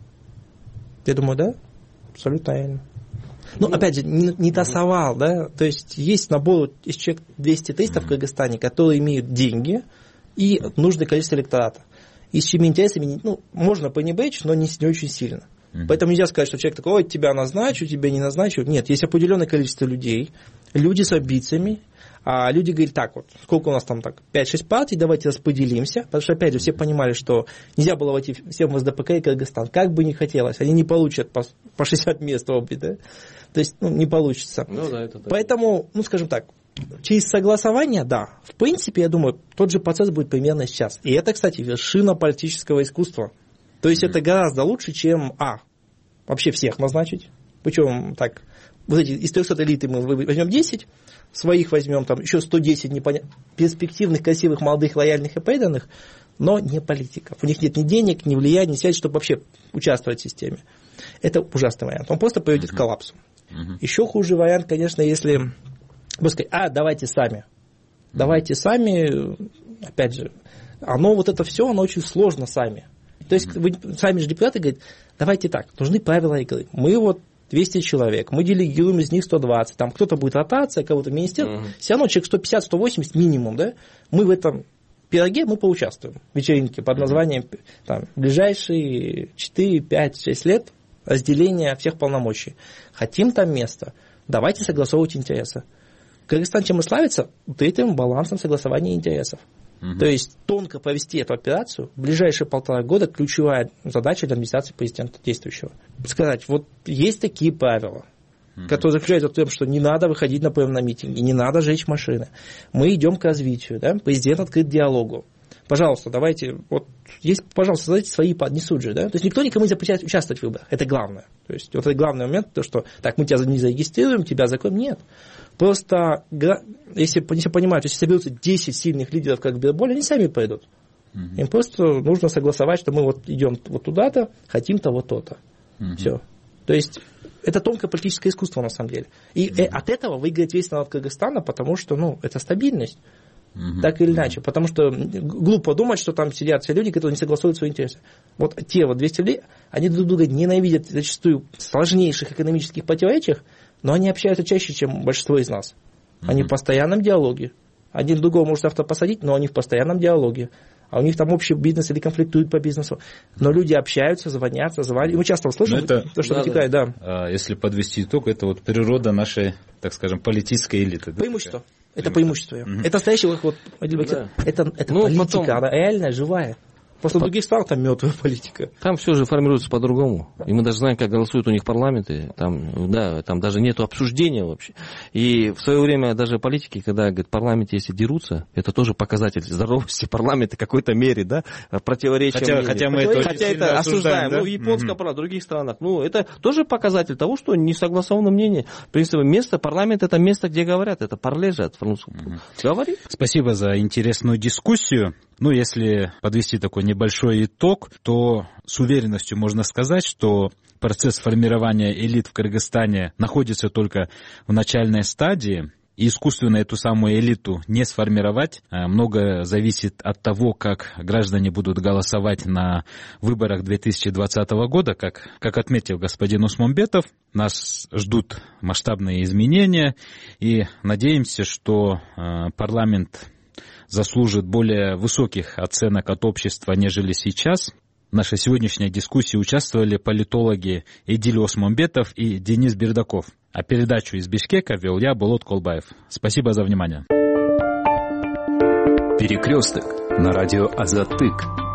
S21: Я думаю, да, абсолютно реально. Опять же, не тасовал, да, то есть есть набор из человек 200-300 в Кыргызстане, которые имеют деньги и нужное количество электората. И с чьими интересами, можно пренебречь, но не очень сильно. Поэтому нельзя сказать, что человек такой, ой, тебя назначу, тебя не назначу. Нет, есть определенное количество людей, люди с амбициями, а люди говорят, так вот, сколько у нас там так, 5-6 партий, давайте распределимся, потому что, опять же, все понимали, что нельзя было войти всем в СДПК и Кыргызстан, как бы ни хотелось, они не получат по 60 мест обе, да, то есть, не получится.
S20: Да, это так.
S21: Поэтому, скажем так, через согласование, да, в принципе, я думаю, тот же процесс будет примерно сейчас. И это, кстати, вершина политического искусства. То есть, это гораздо лучше, чем, вообще всех назначить, причем так, вот эти из 300 элиты мы возьмем 10, своих возьмем, там еще 110 перспективных, красивых, молодых, лояльных и преданных, но не политиков. У них нет ни денег, ни влияния, ни связи, чтобы вообще участвовать в системе. Это ужасный вариант. Он просто приведет к коллапсу. Еще хуже вариант, конечно, если сказать, давайте сами. Давайте сами, опять же, вот это все, оно очень сложно сами. То есть, вы сами же депутаты говорят, давайте так, нужны правила игры. Мы 200 человек, мы делегируем из них 120, там кто-то будет ротация, кого-то министерство, все равно человек 150-180 минимум, да, мы в этом пироге мы поучаствуем в вечеринке под названием ближайшие 4, 5, 6 лет разделения всех полномочий. Хотим там место, давайте согласовывать интересы. Кыргызстан чем и славится? Этим балансом согласования интересов. То есть тонко провести эту операцию в ближайшие 1,5 года ключевая задача для администрации президента действующего. Сказать, есть такие правила, которые заключаются в том, что не надо выходить, например, на митинги, не надо жечь машины. Мы идем к развитию, да? Президент открыт к диалогу. Пожалуйста, давайте, пожалуйста, создайте свои, не суд же, да? То есть никто никому не запрещает участвовать в выборах. Это главное. То есть это главный момент, то, что так, мы тебя не зарегистрируем, тебя закроем. Нет. Просто, если понимают, если соберутся 10 сильных лидеров, как в Бирболе, они сами пойдут. Им просто нужно согласовать, что мы идем туда-то, хотим-то то-то. Все. То есть это тонкое политическое искусство на самом деле. И от этого выиграет весь народ Кыргызстана, потому что это стабильность. Так или иначе. Потому что глупо думать, что там сидят все люди, которые не согласуют свои интересы. Те 200 людей, они друг друга ненавидят зачастую в сложнейших экономических противоречиях, но они общаются чаще, чем большинство из нас. Они в постоянном диалоге. Один другого может завтра посадить, но они в постоянном диалоге. А у них там общий бизнес или конфликтуют по бизнесу. Но люди общаются, звонят. И мы часто слышим то, что вытекает. Да.
S19: Если подвести итог, это природа нашей, так скажем, политической элиты.
S21: Преимущество. Это преимущество. Это настоящий это политика, она реальная, живая. Просто в других странах там мертвая политика.
S20: Там все же формируется по-другому. И мы даже знаем, как голосуют у них парламенты. Там даже нет обсуждения вообще. И в свое время даже политики, когда говорят, в парламенте, если дерутся, это тоже показатель здоровости парламента в какой-то мере, да, противоречия.
S19: Хотя мы это
S20: осуждаем.
S19: Да?
S20: В японском в других странах. Это тоже показатель того, что не согласовано мнение. В принципе, парламент это место, где говорят. Это парлежа от французского. Говори.
S19: Спасибо за интересную дискуссию. Если подвести такой небольшой итог, то с уверенностью можно сказать, что процесс формирования элит в Кыргызстане находится только в начальной стадии. И искусственно эту самую элиту не сформировать. Многое зависит от того, как граждане будут голосовать на выборах 2020 года. Как отметил господин Усмонбетов, нас ждут масштабные изменения. И надеемся, что парламент заслужит более высоких оценок от общества, нежели сейчас. В нашей сегодняшней дискуссии участвовали политологи Эдиль Осмонбетов и Денис Бердаков. А передачу из Бишкека вел я, Болот Колбаев. Спасибо за внимание.
S5: Перекресток на радио Азаттык.